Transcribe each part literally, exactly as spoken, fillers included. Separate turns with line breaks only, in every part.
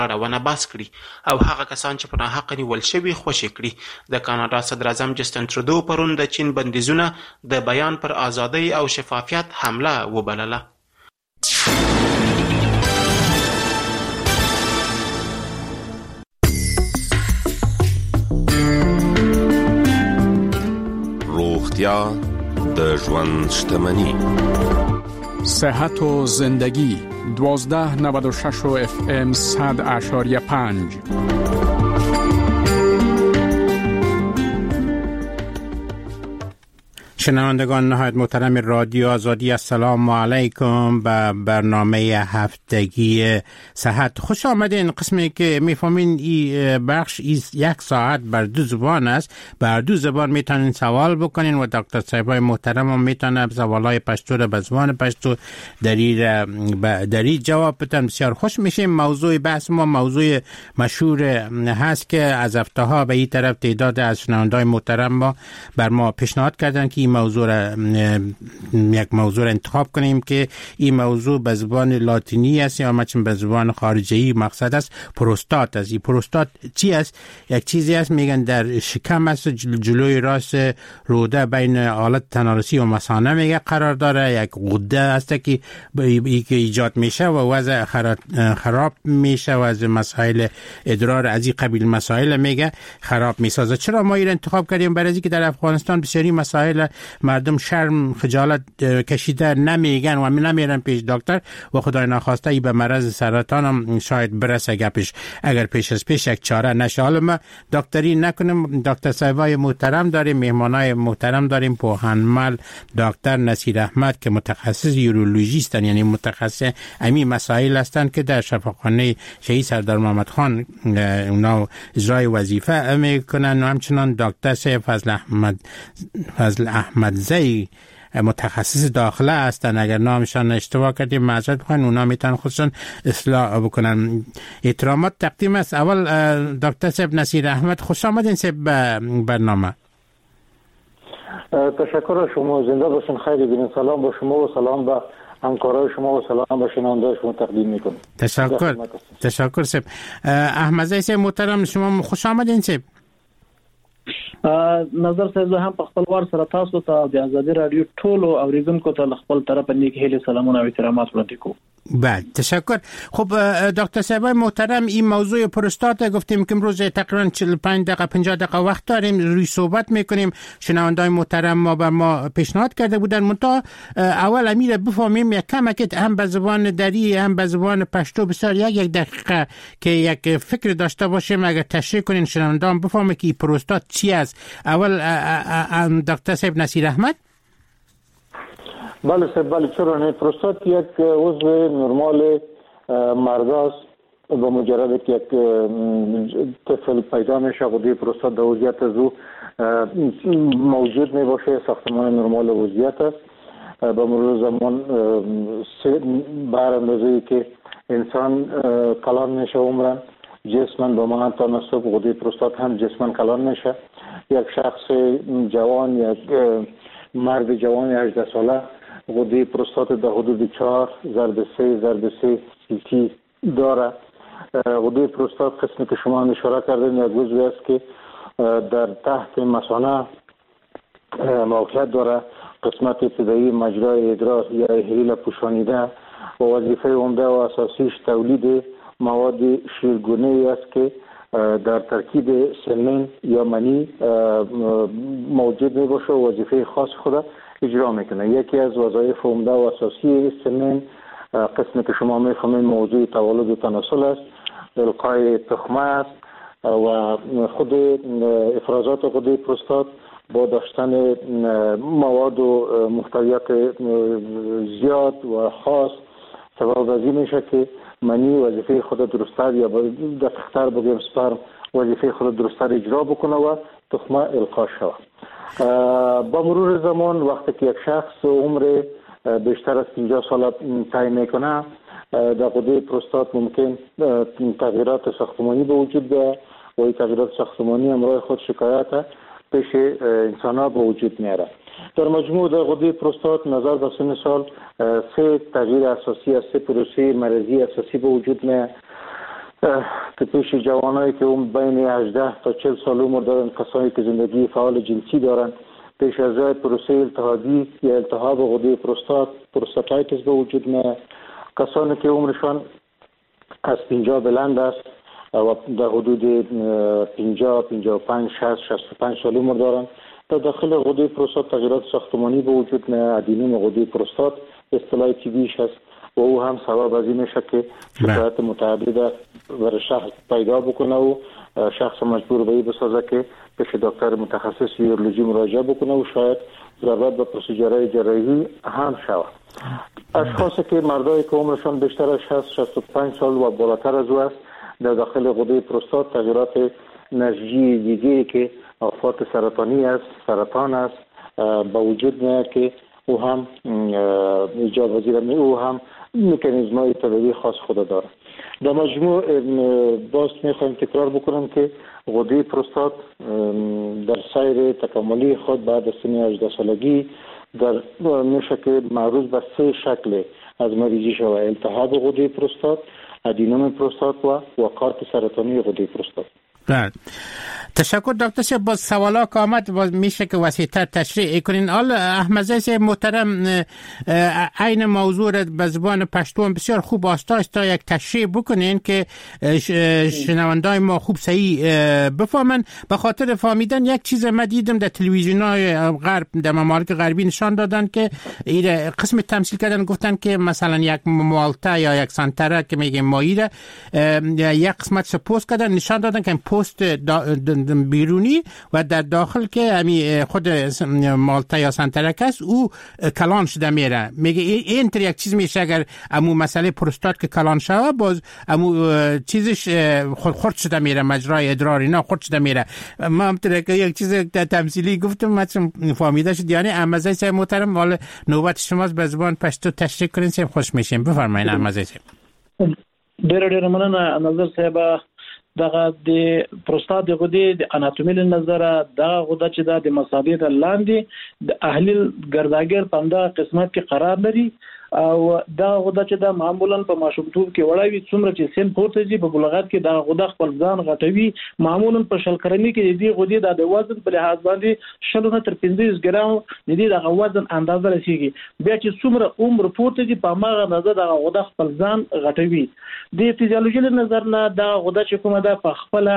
اړونه بحث کړي او هغه کسان چې په ناحقه نیول شوي خوشي کړي. د کاناډا صدر اعظم جسټن ترودو پرون د چین بندیزونه د بیان پر ازادۍ او شفافیت حمله وبلله.
روغتیا د ژوند شتمني.
صحت و زندگی دوازده نود و شش و اف ام صد اشاریه پنج.
شنوندگان نهایت محترم رادیو آزادی، السلام علیکم. به برنامه هفتگی صحت خوش آمدین. قسمی که میفهمین این بخش یک ساعت بر دو زبان است. بر دو زبان میتونین سوال بکنین و دکتر صاحبای محترم هم میتونه سوالای پشتو رو به زبان پشتو در این جواب بدن. بسیار خوش میشیم. موضوع بحث ما موضوع مشهور هست که از هفته ها به این طرف تعداد از شنوندای محترم ما بر ما پیشنهاد کردن که موضوع را یک موضوع را انتخاب کنیم که این موضوع به زبان لاتینی است یا مثلا به زبان خارجی مقصد است. پروستات است. این پروستات چی است؟ یک چیزی است میگن در شکم است، جلوی راست روده بین آلت تنارسی و مثانه میگه قرار داره. یک غده است که که ایجاد میشه و وضع خراب میشه و از مسائل ادرار از این قبیل مسائل میگه خراب میسازه. چرا ما این انتخاب کردیم؟ برای اینکه در افغانستان بسیاری مسائل مردم شرم خجالت کشیده نمیگن و نمیرن پیش دکتر و خدای نخواسته ای به مرض سرطان هم شاید برسه گپش اگر پیش از پیش یک چاره نشه. حالا ما دکتری نکنیم. دکتر صاحبای محترم داریم، مهمانای محترم داریم. پوهنمل دکتر نصیر احمد که متخصص یورولوژیستن، یعنی متخصص امی مسائل هستند که در شفاخانه شهید سردار محمد خان اونا اجرای وظیفه میکنن و همچنان دکتر سید فضل احمد فضل احمد زی متخصص داخله هستن. اگر نامشان اشتباه کردیم معذرت بخواین، اونا میتونن خودشون اصلاح بکنن. احترامات تقدیم است. اول دکتر صاحب نصیر احمد خوش آمدین صاحب به برنامه.
تشکر شما، زنده باشین، خیلی بینید. سلام با شما و سلام با همکارای شما و سلام به شنوندگان شما تقدیم میکنم.
تشکر تشکر صاحب. احمد زی صاحب محترم شما خوش آمدین صاحب.
نظر صاحب هم په خپل وار سره تاسو ته د آزادي رادیو ټولو اوریدونکو ته خپل طرف نیک هیله سلامونه او احترامات وړاندې کوم.
بله تشکر. خب دکتر صاحب محترم، این موضوع پروستات گفتیم که امروز تقریبا چهل و پنج دقیقه پنجاه دقیقه وقت داریم روی صحبت میکنیم. شنوندای محترم ما بر ما پیشنهاد کرده بودن منتها اول امیر بفهمیم یک کمک هم به زبان دری هم به زبان پشتو بسیار یک یک دقیقه که یک فکر داشته باشیم اگر تشریح کنین شنوندان بفهمه که پروستات چی است. اول دکتر صاحب نصیر احمد.
بله صاحب، بله چرا نه. پروستات یک عضو نرمال مرد است. با مجرد که یک طفل پیدا میشه غده پروستات در وضعیت از او موجود می باشه. ساختمان نرمال وضعیت است. با مرور زمان بر اندازه‌ای که انسان کلان میشه عمرن جسمن با مانند تناسب غده پروستات هم جسمن کلان میشه. یک شخص جوان، یک مرد جوان هجده ساله غده پروستات در حدود چهار ضرب سه ضرب سه سیتی داره. غده پروستات قسمی که شما اشاره کردین یک عضوی است که در تحت مثانه موقعیت داره. قسمت ابتدایی مجرای ادرار یا احلیل پوشانیده و وظیفه عمده و اساسیش تولید مواد شیرگونه است که در ترکیب سمن یا منی موجود می باشه و وظیفه خاص خود اجرا میکنه. یکی از وظایف عمده و اساسی سمن قسمی که شما میفهمید موضوع تولد و تناسل است، القای تخمه است و خود افرازات غده پروستات با داشتن مواد و محتویات زیاد و خاص سبب از این میشه که منی وظیفه خود درست‌تر یا دقیق‌تر بگیم سپرم وظیفه خود درست‌تر اجرا بکنه و تخمه القا شود. با مرور زمان وقتی که یک شخص عمر بیشتر از پنجاه سال طی میکنه در غده پروستات ممکن تغییرات ساختمانی به وجود بیاید و این تغییرات ساختمانی همراه خود شکایت پیش انسان ها به وجود میاره. در مجموع در غده پروستات نظر به سن سال سه تغییر اساسی است، سه پروسه مرضی اساسی به وجود میاد. پیش جوانایی که اون بین هجده تا چهل سال عمر دارن، کسانی که زندگی فعال جنسی دارن، پیش از پروسه التهابی یا التهاب غده پروستات پروستاتایتس به وجود میاد. کسانی که عمرشان از پنجاه بلند است و در حدود پنجاه، پنجاه و پنج، شصت، شصت و پنج سال عمر دارن، در داخل غده پروستات تغییرات ساختمانی به وجود میاد. ادینوم غده پروستات اصطلاح طبیش است و او هم سبب از این میشه که شکایت متعدد برای شخص پیدا بکنه و شخص مجبور به این بسازه که پیش دکتر متخصص یورولوژی مراجعه بکنه و شاید ضرورت به پروسیجرهای جراحی هم شود. اشخاصی که مردایی که عمرشان بیشتر از شصت، شصت و پنج سال و بالاتر از او است، در داخل غده پروستات تغییرات نسجی دیگه که آفات سرطانی است، سرطان است با وجود میاد که او هم ایجاد وزیر می او هم مکانیزم های طبیعی خاص خود داره. در مجموع باز میخوایم تکرار بکنم که غده پروستات در سیر تکاملی خود بعد از سن هجده سالگی در میشه که معروض به سه شکل از مریضی شود: التهاب غده پروستات، ادینوم پروستات و وقایع سرطانی غده پروستات.
بله، تشکر دکتر صاحب. باز سوالا که آمد باز میشه که وسیع‌تر تشریح کنین. حالا احمد صاحب محترم عین موضوع را به زبان پشتو بسیار خوب آستا آستا یک تشریح بکنین که شنوندای ما خوب صحیح بفهمن. به خاطر فهمیدن یک چیز ما دیدم در تلویزیون‌های غرب، در ممالک غربی نشان دادن که این قسم تمثیل کردن، گفتن که مثلا یک مالتا یا یک سانترا که میگیم مایره یک قسمت سپوست کردن، نشان دادن که پست بیرونی و در داخل که همی خود مالتا یا سنترک است او کلان شده میره. میگه این تر یک چیز میشه اگر امو مسئله پروستات که کلان شده باز امو چیزش خود خورد شده میره، مجرای ادرار اینا خورد شده میره. ما هم تر یک چیز تمثیلی گفتم مثلا فهمیده شد. یعنی احمد صاحب محترم حالا نوبت شماست به زبان پشتو تشریح کنین سیم خوش میشیم. بفرمایید احمد صاحب.
ډېر ډېر مننه نظر صاحب. دغه د پروستات د غدې د اناتومي له نظره دغه غده چې د مسابې د لاندې د اهلیل ګرداګر په همدغه قسمت کې قرار لري او دغه غده چې د معمولا په ماشومتوب کې وړاوي څومره چې سن پورته ځي په بلوغت کې دغه غده خپل ځان غټوي. معمولا په شل کرنې کې د دې غدې د وزن په لحاظ باندې شل نه تر پنځه ګرام د دې دغه وزن اندازه رسیږي. بیا چې څومره عمر پورته ځي په هغه اندازه دغه غده خپل ځان غټوي. د فزیولوژي له نظر نه دغه غده چې کومه ده په خپل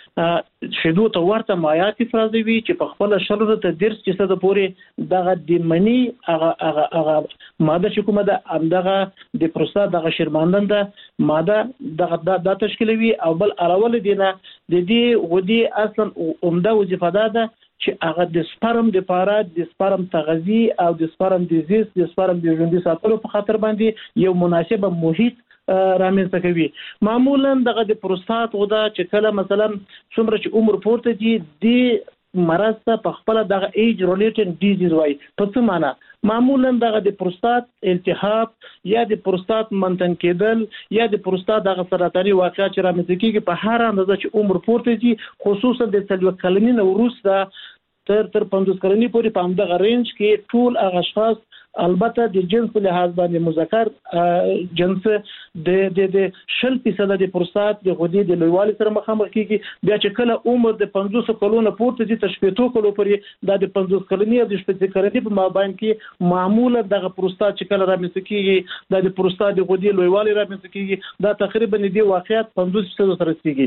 شیدو ته ورته مایعات افرازوي چې په خپل شلو ته درس چې څه د پورې دغه د منی هغه هغه هغه ماده چې کومه ده همدغه د پروستات دغه شرماندنده ماده دغه د تشکیلوي او بل اړول دي نه د دې غدې اصلا عمده وظیفه ده چې هغه د سپرم د پاره د سپرم تغذیه او د سپرم دیزیز د سپرم د ژوندۍ ساتلو په خاطر باندې یو مناسب محیط رامنځته کوي. معمولا دغه د پروستات غده چې کله مثلا څومره چې عمر پورته دي د مرض ته په خپل دغه ایج ریلیټډ ډیزیز وای. په څه معنی؟ معمولا دغه د پروستات التهاب یا د پروستات منتن کېدل یا د پروستات دغه سرطاني واقعیت چې رامنځته کیږي په هر اندازه چې عمر پورته دي، خصوصا د څلور کلنۍ نه وروسته تر تر پنځوس کلنۍ پورې په همدغه رینج کې ټول هغه اشخاص البته د جنس په لحاظ باندې مذکر جنس د د د شل فیصد د پروستات د غدې د لویوالي سره مخامخ کیږي. بیا چې کله عمر د پنځوس کلونو پورته دي تر شپږ کلو پورې د پنځوس کلنۍ او د شپږ کلنۍ په مابین کې معمولا دغه پروستات چې کله رامنځته کیږي د پروستات د غدې لویوالي رامنځته کیږي دا تقریبا د واقعیت پنځوس فیصد سره رسیږي.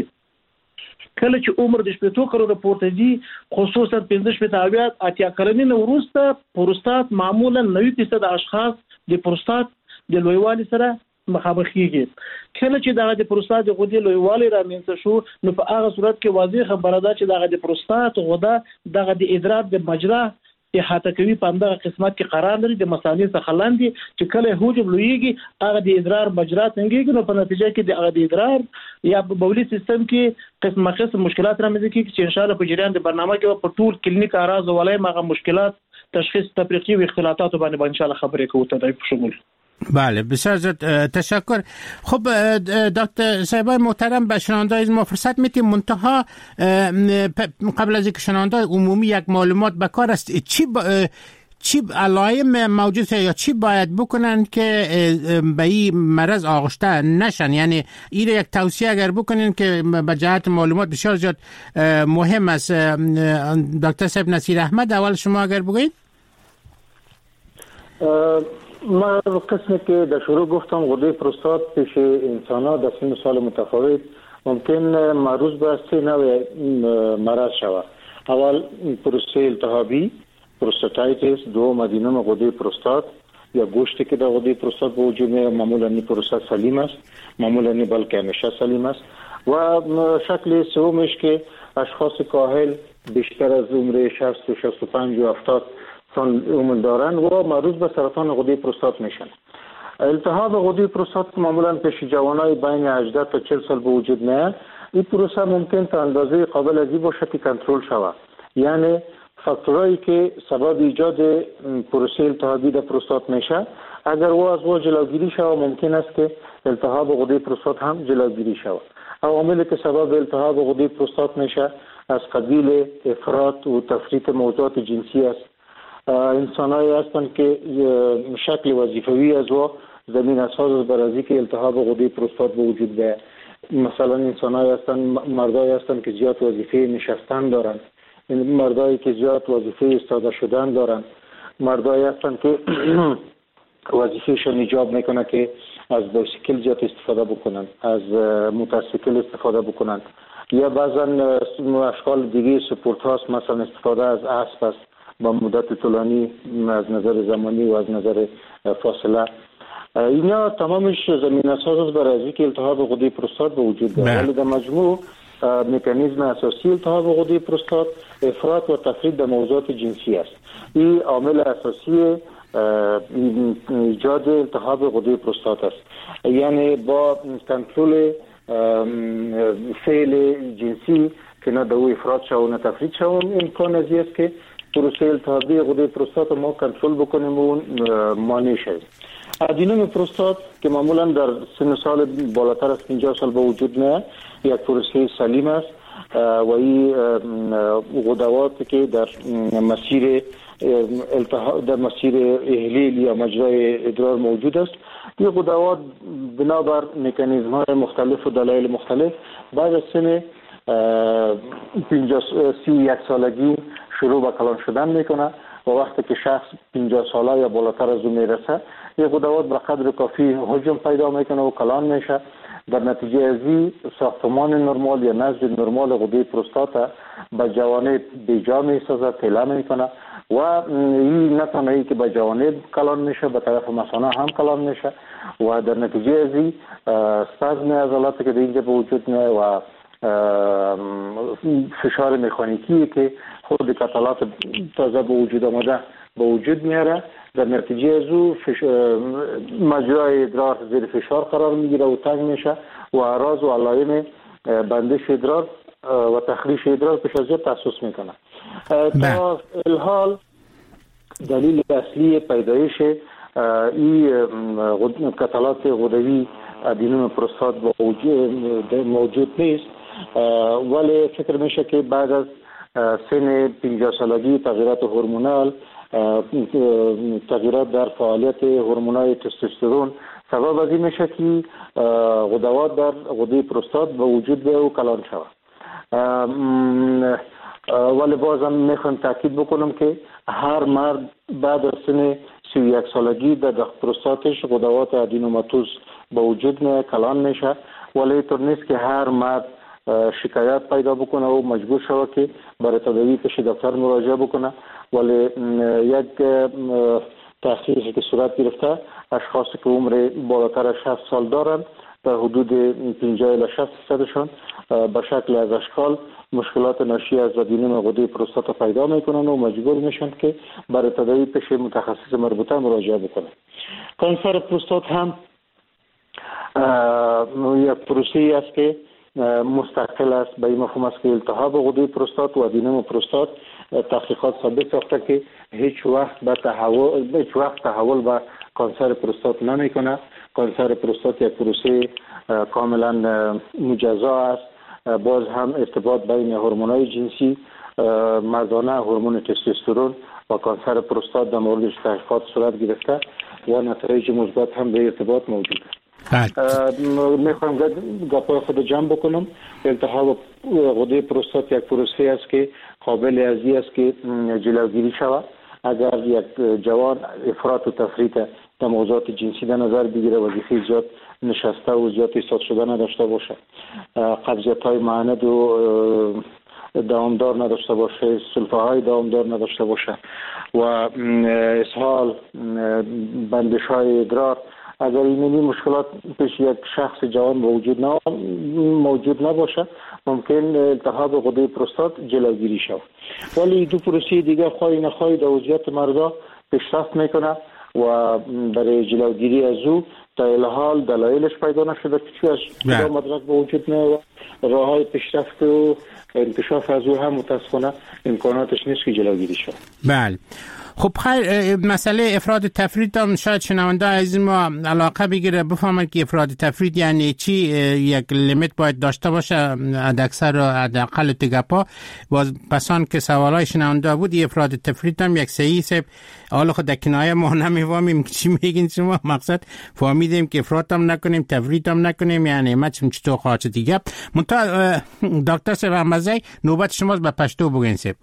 کله چې عمر د شپږ کلونو پورته دي خصوصا پنځه شپږ اویا اتیا کلنۍ نه وروسته پروستات معمولا نوي فیصد اشخاص د پروستات د لویوالي سره مخامخ کیږي. کله چې دغه د پروستات د غدې لویوالي رامنځته شو نو په هغه صورت کې واضح خبره ده چې دغه د پروستات غده دغه د ادرار د مجرا احاطه کوي په همدغه قسمت کې قرار لري د مثانې څخه لاندې چې کله حجم لویږي هغه د ادرار مجرا تنګیږي نو په نتیجه کې د هغه د ادرار یا په بولي سیستم کې قسمه قسم مشکلات رامنځته کیږي چې ان شاء الله په جریان د برنامه کې په ټول کلینیک اراز ولای مغه مشکلات تشخیص تفریقی و اختلالات باندې ان شاء الله خبرې کوو تدای په شمول.
بله بسیار زیاد تشکر. خب دکتر صاحب محترم به شنوندگان ما فرصت میدیم منتها قبل از اینکه شنوندگان عمومی یک معلومات به کار است چی با چی علائم موجود یا چی باید بکنن که به این مرض آغشته نشن؟ یعنی این یک توصیه اگر بکنین که به جهت معلومات بسیار زیاد مهم است. دکتر صاحب نصیر احمد، اول شما اگر بگوید.
ما قسمی که در شروع گفتم غده پروستات پیش انسان ها در سن سال متفاوت ممکن معروض به سه نوع مرض شود. اول پروسه التهابی، پروستاتایتس، دو مدینوم غده پروستات یا گوشتی که در غده پروستات به وجود میاد. معمولا این پروستات سلیم است، معمولا این بلکه همیشه سلیم است. و شکل سومش که اشخاص کاهل بیشتر از عمر شصت و شصت و پنج و هفتاد سال عمر دارن و معروض به سرطان غده پروستات میشن. التهاب غده پروستات معمولا پیش جوانای بین هجده تا چهل سال به وجود میاد. این پروسه ممکن تا اندازه قابل ازی باشه که کنترل شود. یعنی فاکتورایی که سبب ایجاد پروسه التهابی در پروستات میشه اگر او از او جلوگیری شود ممکن است که التهاب غده پروستات هم جلوگیری شود. عواملی که سبب التهاب غده پروستات میشه از قبیل افراط و تفریط موضوعات جنسی است. انسانایی هستند که شکل وظیفوی از او زمین اساس برای که التهاب غده پروستات به وجود بیاید. مثلا انسانایی هستند، مردایی هستند که زیاد وظیفه نشستن دارند، مردایی که زیاد وظیفه ایستاده شدن دارند، مردایی هستند که وظیفهشون ایجاب میکنه که از بایسیکل زیاد استفاده بکنند، از موتورسیکل استفاده بکنند، یا بعضا اشکال دیگه سپورت هاست، مثلا استفاده از اسب است با مدت طولانی از نظر زمانی و از نظر فاصله. اینا تمامش زمین اساس برای اینکه التهاب غده پروستات به وجود بیاید. ولی در مجموع مکانیزم اساسی التهاب غده پروستات افراط و تفرید در موضوعات جنسی است. این عامل اساسی ایجاد التهاب غده پروستات است. یعنی با کنترل فعل جنسی که نه دو افراط شو و نه تفرید شو امکان از است که پروسه التهابی غده پروستات ما کنترل بکنیم و مانع شد. ادینوم پروستات که معمولا در سن سال بالاتر از پنجاه سال به وجود میاد یک پروسه سلیم است و این غدواتی که در مسیر التهاب در مسیر احلیل یا مجرای ادرار موجود است. این غدوات بنابر مکانیزم های مختلف و دلایل مختلف بعد از سن سی و یک سالگی شروع به کلان شدن میکنه و وقتی که شخص پنجاه ساله یا بالاتر از اون میرسه این غدوات به قدر کافی حجم پیدا میکنه و کلان میشه. در نتیجه از این ساختمان نرمال یا نسج نرمال غده پروستات به جوانب بیجا میسازه، تیله میکنه و این نه تنها که به جوانب کلان میشه به طرف مثانه هم کلان میشه و در نتیجه از این اسپازم عضلاتی که در اینجا به وجود میاد و فشار مکانیکی که خود کتلات تازه به وجود آمده به وجود میاره. در نتیجه از او مجرای ادرار زیر فشار قرار میگیره و تنگ میشه و اعراض و علائم بندش ادرار و تخلیص ادرار پیش از تحسس میکنه. تا الحال دلیل اصلی پیدایش این کتلات غدوی ادینوم پروستات موجود نیست، ولی فکر میشه که بعد از سن پنجاه سالگی تغییرات هورمونال، تغییرات در فعالیت هورمونای تستوسترون سبب از این میشه که غدوات در غده پروستات به وجود بیاید و کلان شود. ولی بازم میخوام تاکید بکنم که هر مرد بعد از سن سی و یک سالگی در پروستاتش غدوات ادینوماتوز به وجود میاد، کلان میشه، ولی اینطور نیست که هر مرد شکایت پیدا بکنه و مجبور شود که برای تداوی پیش دکتر مراجعه بکنه. ولی یک تحقیقی که صورت گرفته اشخاصی که عمر بالاتر از شصت سال دارند در حدود پنجاه الی شصت درصدشان به شکل از اشکال مشکلات ناشی از ادینوم غده پروستات پیدا میکنن و مجبور میشن که برای تداوی پیش متخصص مربوطه مراجعه بکنن. کانسر پروستات هم یک پروسه‌ای است که مستقل است. به این مفهوم است که التهاب غده پروستات و ادینوم پروستات تحقیقات ثابت ساخته که هیچ وقت به تحول هیچ وقت تحول به کانسر پروستات نمیکنه. کانسر پروستات یک پروسه کاملا مجزا است. باز هم ارتباط بین هورمونای جنسی مردانه، هورمون تستوسترون و کانسر پروستات در موردش تحقیقات صورت گرفته و نتایج مثبت هم به ارتباط موجوده. میخوام گپای خود جمع بکنم. التهاب غده پروستات یک پروسه است که قابل ازی است که جلوگیری شود اگر یک جوان افراط و تفریط در موضوعات جنسی در نظر بگیره، وظیفه زیاد نشسته و زیاد ایستاد شده نداشته باشه، قبضیت های معند و دوامدار نداشته باشه، سلفه های دوامدار نداشته باشه و اسهال، بندش های ادرار، اگر این مشکلات پیش یک شخص جوان موجود نه موجود نباشه ممکن التهاب غده پروستات جلوگیری شود. ولی دو پروسه دیگه خواهی نخواهی در وضعیت مردا پیشرفت میکنه و برای جلوگیری از او تا الحال دلایلش پیدا نشده که از کجا مدرک به وجود نه و راه های پیشرفت و انکشاف از او هم متاسفانه امکاناتش نیست که جلوگیری شود.
بله. خب خیر، مسئله افراد تفرید هم شاید شنونده از ما علاقه بگیره بفهمد که افراد تفرید یعنی چی، یک لیمیت باید داشته باشه حداکثر و حداقل تگپا. باز پسان که سوالای شنونده بود افراد تفرید هم یک سهی سب حالا خود کنایه ما نمیفهمیم چی میگین شما، مقصد فهمیدیم که افراد هم نکنیم تفرید هم نکنیم، یعنی ما چطور خواهد دیگه. منتها دکتر صاحب احمدزی نوبت شماست به پشتو بگین صاحب.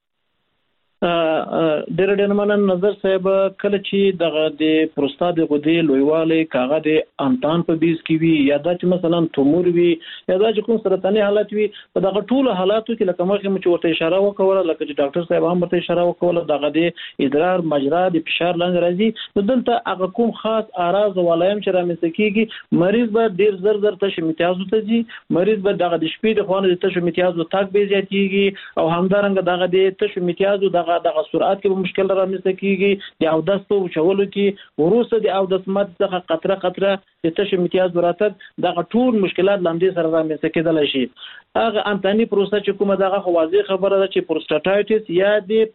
ډېر ډېر مننه نظر صاحب. کله چې دغه د پروستات غدې لویوالی کاغه د انتان په بیس کې وي یا دا چې مثلا تومور وي یا دا چې کوم سرطاني حالت وي، په دغه ټولو حالاتو کې لکه مخکې مو چې ورته اشاره وکوله، لکه چې ډاکټر صاحب هم ورته اشاره وکوله، دغه د ادرار مجرا د فشار لاندې راځي، نو دلته هغه کوم خاص اعراض او علائم چې رامنځته کېږي، مریض به ډېر زر زر تش امتیازو ته ځي، مریض به دغه د شپې د خوانه د تش امتیازو تاک به زیاتېږي او همدارنګه دغه د تش امتیازو دغه دغه سرعت کې به مشکل رامنځته کېږي، د اودس په چولو کې وروسته د اودس مد څخه قطره قطره د تش امتیاز وراتګ دغه ټول مشکلات لاندې سره رامنځته کېدلی شي. هغه انتاني پروسه چې کومه دغه خو واضح خبره ده چې پروستاټایټس یا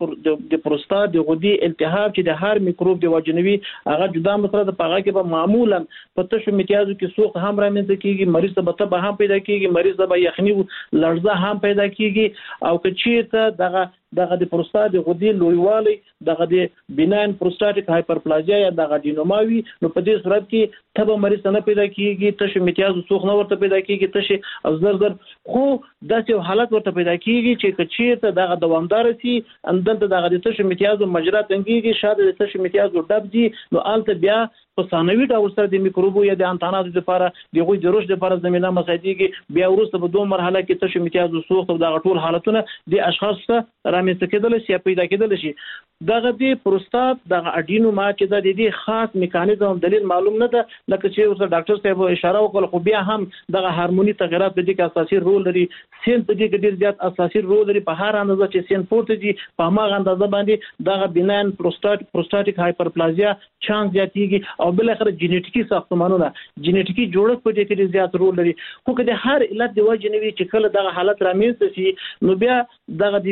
د د پروستات د غدې التهاب چې د هر میکروب د وجنوي هغه جدا مسله ده، په هغه کې به معمولا په تش امتیازو کې سوخت هم رامنځته کېږي، مریض ته به تبه هم پیدا کېږي، مریض ته به یخني لړزه هم پیدا کېږي، او که چېرته دغه دغه د پروستات د غدې لویوالی دغه د بیناین پروستاتیک هایپرپلازیا یا دغه ډینوماوي، نو په دې صورت کې تبه مریض ته نه پیدا کېږي، تش امتیازو سوخت نه ورته پیدا کېږي، تش او زر زر خو داسې یو حالت ورته پیدا کېږي چې که چېرته دغه دوامداره سي، دلته دغه د تش امتیازو مجرا تنګېږي، شاید د تش امتیازو ډب ځي، نو هلته بیا په ثانوي ډول سره د میکروبو یا د انتاناتو لپاره د هغوی د رشد لپاره زمینه مساعدېږي، بیا وروسته په دوه مرحله کې تش امتیازو سوخت او دغه ټول حالتونه د اشخاصو ته رامنځته کېدلی شي یا پیدا کېدلی شي. دغه د پروستات دغه اډینوما چې د دې خاص میکانیزم دلیل معلوم نه ده، لکه چې ورته ډاکټر صاحب اشاره وکړه، خو بیا هم دغه هارموني تغیرات په دې کې اساسي رول لري، سین په دې کې ډېر زیات اساسي رول لري، په هر اندازه چې سین پورته دي په هماغه اندازه باندې دغه بیناین پروستات پروستاتیک هایپرپلازیا چانس زیاتېږي، او بل اخر جینیټیکي ساختمانونه جینیټیکي جوړښت په دې کې زیات رول لري. خو که د هر علت د وجې نه وي چې کله دغه حالت رامنځته شي، نو بیا دغه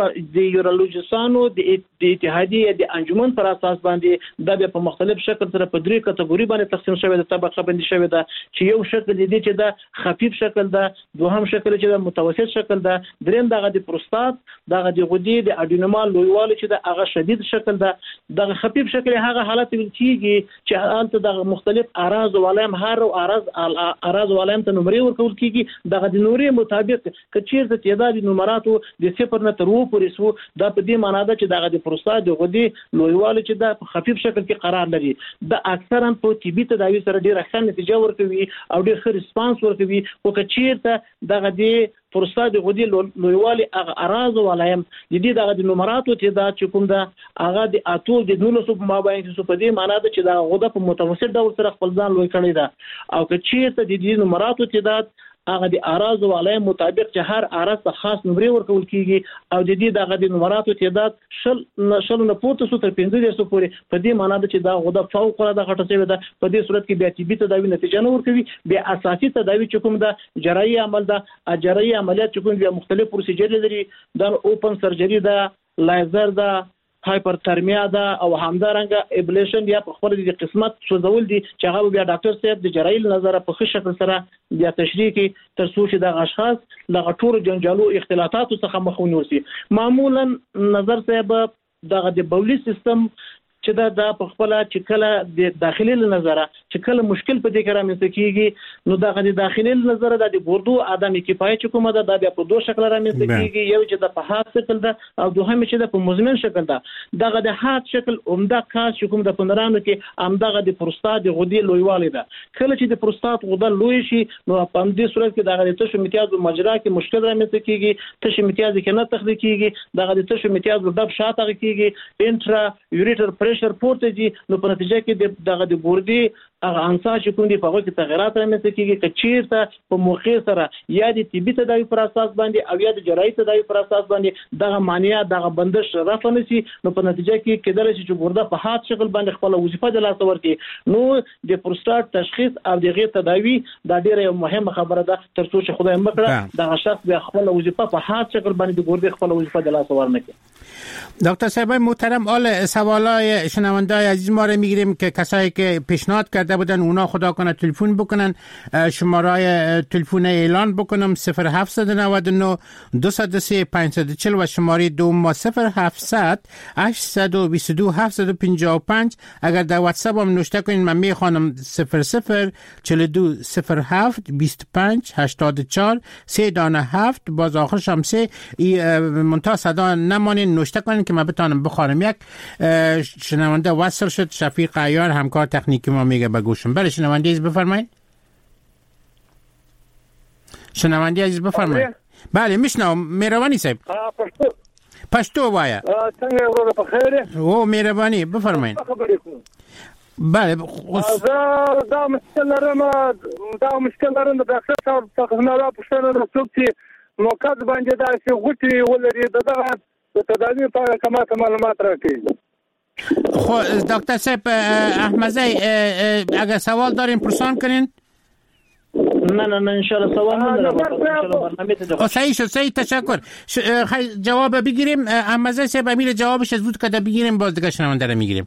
د یورولوژیستانو د اتحادیه د انجمن پر اساس باندې دا په مختلف شکل سره په درې کټګوري باندې تقسیم شوی ده، طبقه بندي شوی ده، چې یو شکل دی چې دا خفیف شکل ده، دوهم شکل چې دا متوسط شکل ده، دریم دغه د پروستات دغه د غدې د اډینوما لویوالی چې دا هغه شدید شکل ده. دغه خفیف شکل هغه حالت ویل کېږي چې هلته دغه مختلف اعراض او علائم هر اعراض اعراض او علائم ته نمرې ورکول کېږي، دغه د نمرې مطابق که چېرته تعداد نمراتو د صفر نه تر اووه پورې سو، دا په دې معنا ده چې دغه د پروستات د غدې لویوالی چې دا په خفیف شکل کې قرار لري، دا اکثرا په طبي تداوي سره ډېره ښه نتیجه ورکوي او ډېر ښه ریسپانس ورکوي. خو که چېرته دغه د پروستات د غدې لویوالی هغه اعراض او علائم د دې دغه د نمراتو تعداد چې کوم ده هغه د اتو د نولسو په مابین کې سو، په دې معنا ده چې دغه غده په متوسط ډول سره خپل ځان لوی کړی ده، او که چېرته د دې نمراتو تعداد هغه د اعراض او علائم مطابق چې هر اعراض ته خاص نمرې ورکول کېږي او د دې دغه د نمراتو تعداد شل شل نه پورته سو تر پنځه دېرش پورې، په دې معنا ده چې دا غده فوق العاده غټه شوې ده. په دې صورت کې بیا طبي تداوي نتیجه نه ورکوي، بیا اساسي تداوي چې کوم ده جراحي عمل ده، جراحي عملیات چې کوم بیا مختلف پروسیجر لري، دا اوپن سرجري ده، لیزر ده، هایپرترمیا ده، او همدارنګه ابلیشن یا په خپل د قسمت سوځول دي چې هغه بیا ډاکټر صاحب د جراحي نظر په ښه شکل سره بیا تشریح کوي تر څو چې د اشخاص له ټولو جنجالو اختلاطاتو څخه مخ ونیول شي. معمولا نظر صاحب دغه د بولی سیستم چې دا د خپل چې کله د داخلي نظر چې کله مشکل په دې کې رامنځته کیږي نو دغه د داخلي نظر د ګردو عدم کفایت چې کومه ده د په دوه شکل رامنځته کیږي یو چې د په حاد شکل ده او دوهم چې د په مزمن شکل ده دغه د حاد شکل عمده کار چې کوم د پندرانو کې امدغه د پروستات د غدې لویوالی ده کله چې د پروستات غده لوی شي نو په دې صورت کې دغه د تشو امتیاز مجرا کې مشکل رامنځته کیږي تشو امتیاز کې نه تخلیق کیږي دغه د تشو امتیاز د دب شاته کیږي انټرا یوریټر پریشر پورته دي نو په نتیجه کې دغه د ګردې هغه انسان چې کوم دي په هغه کې تغیرات رامنځته کیږي چې چیرته په موخه سره یا د طبي تداوی پر اساس باندې او یا د جراحي تداوی پر اساس باندې دغه مانیا دغه بندش رافع نشي نو په نتیجه کې کېدل شي چې ګرده په حاد شکل باندې خپل وظیفه د لاس ورکړي نو د پروستات تشخیص او دغه تداوی دا ډیره مهمه خبره ده تر څو چې خدای مکړه دغه شخص به خپل وظیفه په حاد شکل باندې د ګرده خپل وظیفه د لاس ورنکړي.
دکتر صاحب محترم، آل سوالای شنوندای عزیز ما رو میگیریم که کسایی که پیشنهاد کرده بودن اونا خدا کنه تلفن بکنن، شماره تلفن اعلان بکنم صفر هفت نه نه دو صفر سه پنج صفر چهل و شماره دوم ما صفر هفتصد هشتصد و بیست و دو هفتصد و پنجاه و پنج. اگر در واتساپ هم نوشته کنین من میخوانم صفر صفر چهل و دو صفر هفت بیست و پنج هشتاد و چهار سه دانه هفت باز آخرش هم سه منتها صدا نمانین نوشته کنین که من بتانم بخوانم. یک شنونده وصل شد، شفیق عیار همکار تکنیکی ما میگه به گوشم. بله شنونده عزیز بفرمایید. شنونده عزیز بفرمایید. بله میشنوم. مهربانی صاحب.
پښتو
پښتو وایا.
څنګه ورو په خیره؟
او مهربانی بفرمایید. بله
زه دا مشکل لرم دا مشکل لرم د ډاکټر صاحب څخه نه را پوښتنه وکړم چې موقت باندې دا چې غوټي ولري دغه د تداوی په اړه کومه معلومات راکړي.
خب دکتر صاحب احمدی اگر سوال دارین پرسان کنین.
نه نه نه انشالله سوال ندارم. برنامه ته
صحیح شد. صحیح تشکر. جواب بگیریم احمدی صاحب، امیر جوابش زود کده بگیریم باز دیگه شنونده رو میگیریم.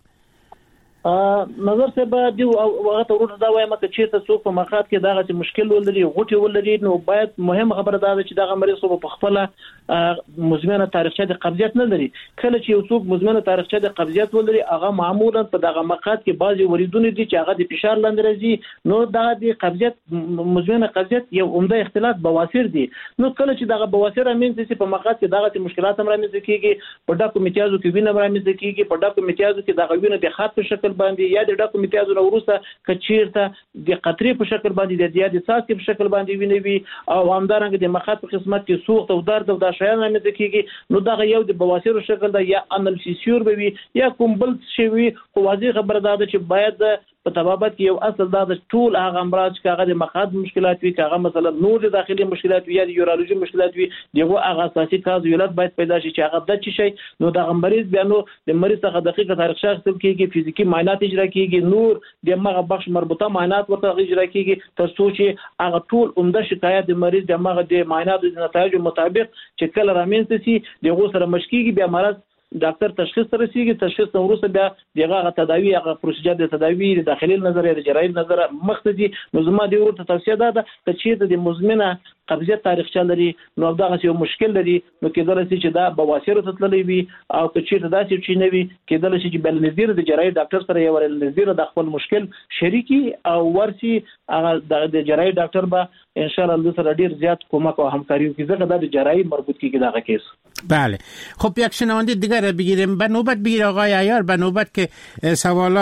نظر څه به دی هغه ته ورته دا وایم چې چیرته څوک په مخاط کې دغه چې مشکل ولري غوټي ولري نو باید مهم خبره ده چې دغه مریض په خپل مزمنه تاریخچه د قبضیت نه لري. کله چې یو څوک مزمنه تاریخچه د قبضیت ولري هغه معمولا په دغه مخاط کې بعضي وریدونه دي چې هغه د فشار لاندې راځي نو دغه د قبضیت مزمنه قبضیت یو عمده اختلاط بواسیر دي. نو کله چې دغه بواسیر رامنځته شي په مخاط کې دغه مشکلات هم رامنځته کیږي، په ډاکو میتیازو کې وینه رامنځته کیږي، په ډاکو میتیازو کې دغه وینه د خط په شکل باندې یا د ډاکو میتیازو نو وروسته کچیرته د قطرې په شکل باندې د زیاتې ساس په شکل باندې ویني وي او همدارنګه د مخاط په قسمت کې سوخت او درد او د شایان رامنځته کیږي نو دغه یو د بواسیر شکل ده یا انالفیسیور به وي یا کوم بل شی وي. خو واضح خبره ده چې باید په تبابت کې یو اصل دا د ټول هغه امراض چې هغه د مخاط مشکلات وي، هغه مثلا نور د داخلي مشکلات وي یا د یورولوژي مشکلات وي، دغه هغه اساسي کاز ولادت باید پیدا شي چې هغه د چي شي نو د مریض بیا نو د مریض څخه دقیقه تاریخ شخص کېږي، فزیکی معاینات اجرا کېږي، نور د مغه بخش مربوطه معاینات ورته اجرا کېږي تر څو چې هغه ټول عمده شکایت د مریض د مغه د معاینات د نتایج مطابق چې کله رامنځته شي دغه سره مشکیږي بیا مرض ډاکټر تشخیص ته رسیږي. تشخیص نو وروسته بیا دغه تداوی هغه پروسیجر د تداوی د داخلي نظر یا د جراحي نظر مختصي نو زما دی ورته توصیه ده چې د مزمنه قبضیت تاریخچه لري نو دغه یو مشکل لري نو کېدل شي چې دا بواسیر ته تللی وي او چې دا چې نه وي کېدل شي چې بل نظیر د جراحي ډاکټر سره یو ورل نظیر د خپل مشکل شریکی او ورسي هغه د جراحي ډاکټر به ان شاء الله سره ډیر زیات کومک او همکاري وکړي ځکه د جراحي مربوط کیږي دغه کیس.
بله خب یک شنونده دیگر رو بگیریم. به نوبت بگیر آقای عیار، به نوبت که سوالا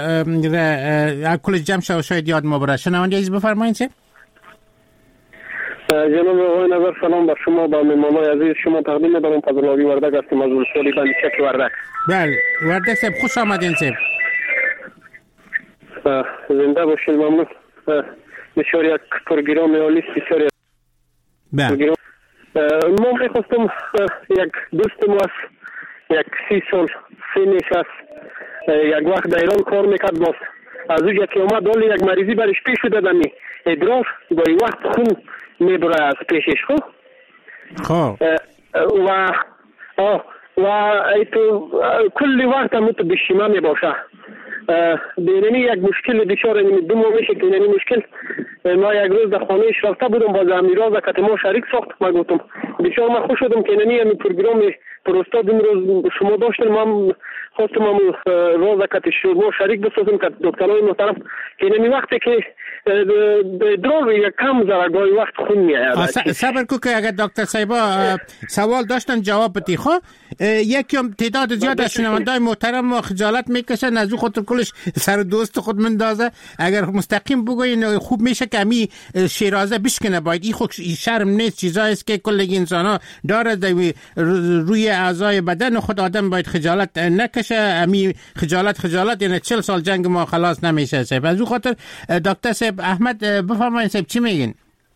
کل جمع شد شاید یاد ما بره. شنونده عزیز بفرمایید. چه
جناب آقای نظر سلام بر شما با مهمانان عزیز شما تقدیم می‌کنم. فضل‌آبی وردک هستم از ولسوالی بند چک وردک.
بله وردک صاحب خوش آمدین صاحب.
زنده باشید. ممنون. بسیار یک پروگرام عالی است. بسیار
بله
ما می‌خواستم یک دوست ما یک سی سال سنش است یک وقت در ایران کار میکرد باز از اونجا که اومد ولی یک مریضی برش پیش شده دمی ادرار گاهی وقت خون میبره از پیشش خب
خب
و آه و ایتو کلی وقت هم تو بشیمه میباشه بیننی یک مشکل دچار دو ماه میشه که این مشکل ما یک روز در خانهش رفته بودم باز امیراز که ما شریک ساخت. ما گفتم بسیار من خوش شدم که نمی همین پروگرام پروستاد امروز شما داشتن. ما خواستم هم روز که ما شریک بسازم که دکترای محترم که نمی وقتی که ادرار یک کم زره گاهی وقت خون می آید.
صبر کو که اگر دکتر صاحبا سوال داشتن جواب بدی. خب یکی هم تعداد زیاد از شنوندای محترم و خجالت میکشن از او خاطر کلش سر دوست خود مندازه. اگر مستقیم بگوین خوب میشه که می شیرازه بشکنه. باید این خود شرم نیست، چیزایی است که کل انسان ها داره روی اعضای بدن خود. آدم باید خجالت نکشه. امی خجالت خجالت یعنی چهل سال جنگ ما خلاص نمیشه. صاحب از او خاطر دکتر صاحب احمد بفرمایید صاحب چی میگین؟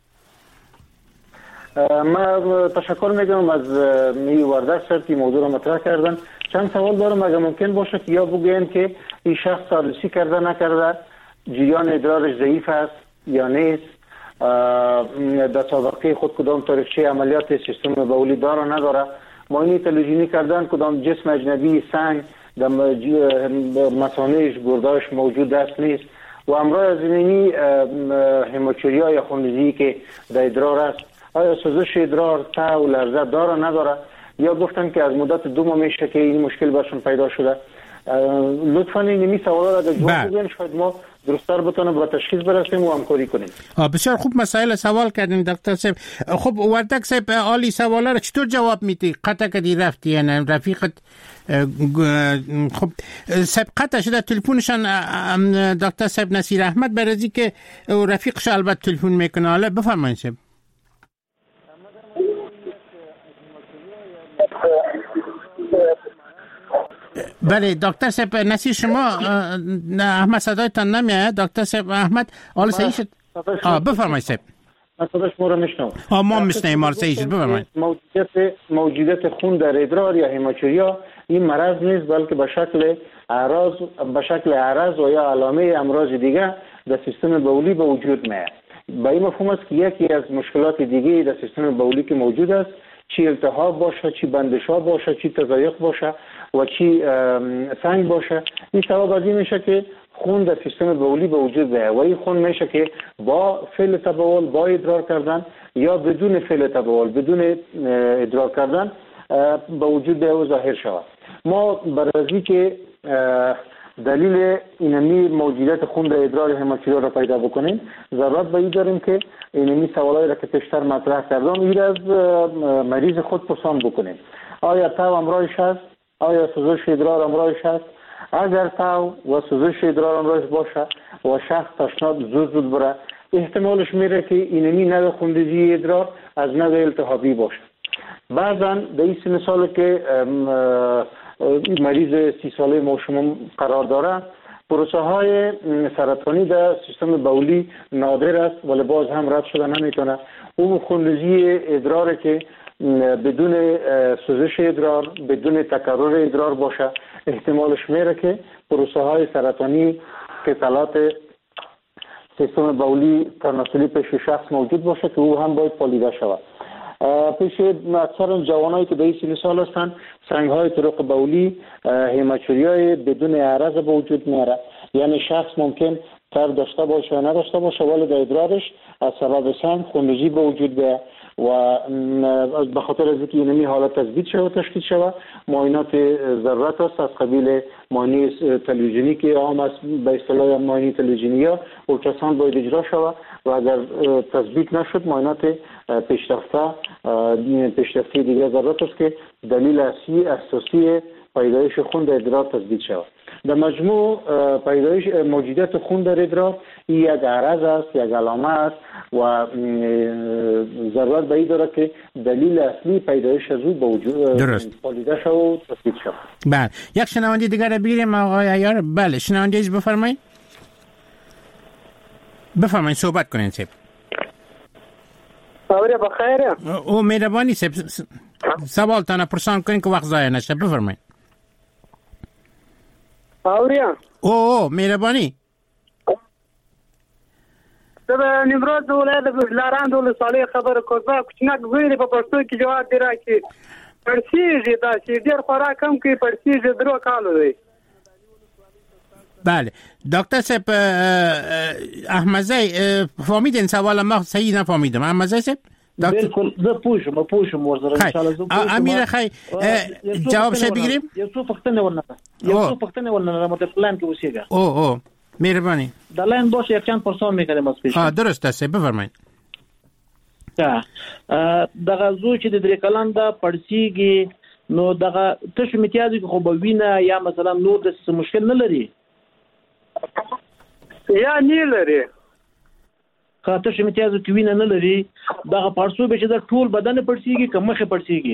من تشکر میگم از می وردک صاحب که موضوع رو مطرح کردن. چند سوال دارم اگر ممکن باشه که یا بگوین که این شخص سالسی کرده نکرده، جریان ادرارش ضعیف است یا نیست، در سابقه خود کدام تاریخچه عملیات سیستم بولی داره نداره، معاینه تلویزیونی کردن کدام جسم اجنبی سنگ در مثانهش گرداش موجود است نیست و امراض زمینی هموچوریا یا خونریزی که در ادرار است، آیا سوزش ادرار تا و لرزه داره نداره، یا گفتن که از مدت دو ماه میشه که این مشکل برشون پیدا شده. لطفاً این سوالا را جواب بدین شاید ما درست‌تر بتونیم با تشخیص برسیم و همکاری کنیم.
بسیار خوب مسائل سوال کردین دکتر صاحب. خب وردک صاحب عالی سوالا را چطور جواب میدی؟ قطع کردی رفتی یعنی رفیقت خب صاحب قطع شده تلفنشان دکتر صاحب نصیر احمد برازی که رفیقش البته تلفن میکنه. حالا بفرمایید صاحب. بله دکتر صاحب نصیر شما احمد صدایتان نمیاد. دکتر صاحب احمد حالا صحیح شد؟ بفرمایید صاحب.
من صداش ما رو میشنم.
ما میشنیم ما رو صحیح شد. بفرمایید.
موجودیت موجودیت خون در ادرار یا هموچوریا این مرض نیست بلکه به شکل اعراض به شکل اعراض و یا علامه امراض دیگه در سیستم بولی به وجود میاد. با این مفهوم است که یکی از مشکلات دیگه در سیستم بولی که موجود است چی التهاب باشه، چی بندش‌ها باشه، چی تضایق باشه و چی سنگ باشه، این سبب از این میشه که خون در سیستم بولی به وجود بیاید و این خون میشه که با فعل تبول با ادرار کردن یا بدون فعل تبول بدون ادرار کردن به وجود بیاید و ظاهر شود. ما برای که دلیل اینمی موجودیت خون در ادرار هموچوریا را پیدا بکنیم ضرورت به این داریم که اینمی سوالایی را که پیشتر مطرح کردم این از مریض خود پرسان بکنیم. آیا تاو امراضش هست؟ آیا سوزش ادرار امراضش هست؟ اگر تاو و سوزش ادرار امراض باشه و شخص تشناب زود زود بره احتمالش میره که اینمی نوع خونریزی ادرار از نوع التهابی باشه. بعضا در این سن سال که مریض سی ساله ما شما قرار داره پروسه های سرطانی در سیستم بولی نادر است ولی باز هم رد شده نمیتونه. اون خونریزی ادرار که بدون سوزش ادرار بدون تکرر ادرار باشه احتمالش میره که پروسه های سرطانی که تلات سیستم بولی تناسلی پیش شخص موجود باشه که او هم باید پالیده شود. پیش اکثر جوانایی که به این سن سال هستند سنگ های طرق بولی هموچوریای بدون عرض به وجود میاره، یعنی شخص ممکن تر داشته باشه و نداشته باشه ولی در ادرارش از سبب سنگ خونریزی به وجود بیاد و به خاطر از اینکه اینمی حالت تثبیت شده و تشخیص شده معاینات ضرورت است از قبیل معاینه تلویزیونی که عام است به اصطلاح معاینه تلویزیونی یا اولتراساوند باید اجرا شود و اگر تثبیت نشد معاینات پیشرفته پیشرفته دیگه ضرورت است که دلیل اصلی اساسی پیدایش خون در ادرار تثبیت شود. در مجموع پیدایش موجودیت خون در ادرار یک عرض است، یک علامه است و ضرورت به این داره که دلیل اصلی پیدایش از او به وجود پالیده شود و تثبیت شود.
بله یک شنونده دیگر رو بگیریم آقای عیار. بله شنونده ایش بفرمایید. بفرمایید صحبت کنین سیب.
آوری بخیره.
او مهربانی سیب سوال تانه پرسان کنین که وقت ضایع نشه. بفرمایید.
آوریا.
او او مهربانی.
دبا نمرود ولاد لاران دول صالح خبر کوزا کوچناک غوړي په پښتو کې جواب دی راکې پرسیږي دا چې ډېر خوراک کم کې پرسیږي درو کالو دی
بله دکتر صاحب احمدزی فهمیدین سوال ما صحیح نفهمیدم احمدزی صاحب
بالکل زه پوښم پوښم ورسره ان شاء الله
زه امیر خی جواب شي بگیریم
یو څه پښتنه ورنه یو څه پښتنه ورنه مت پلان کې اوسېګا
او او مهربانی
د لاین باشه یک چند پرسان میکنه مسپیش
ها درست است بفرمایید
ها دغه زو چې د درې کلان د پړسیږي نو دغه تش امتیازي خو به وینه یا مثلا نور د مشکل نه لري
یا نه لري
خاطر چې امتیازو کې وینه نه لري دغه پړسو به چې د ټول بدن پړسیږي که مخه پړسیږي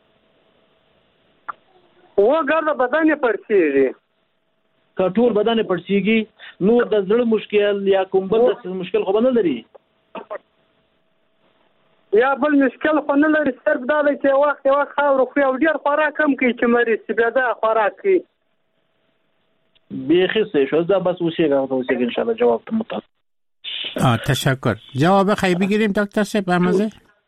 او ګرد بدن پړسیږي
که ټول بدن پړسیږي نور د زړه مشکل یا کوم بل مشکل خو نه لري
یا بل مشکل خو نه لري صرف دا دی چې وخت وخت خاور خو او ډیر خوراک کم کوي چې مریض چې بیا دا خوراک کوي
بیخي څه شو دا بس اوسېږي او اوسېږي ان شاء الله جواب ته متاسف
آه تشکر جواب خی بگیریم دکتر صاحب احمدزی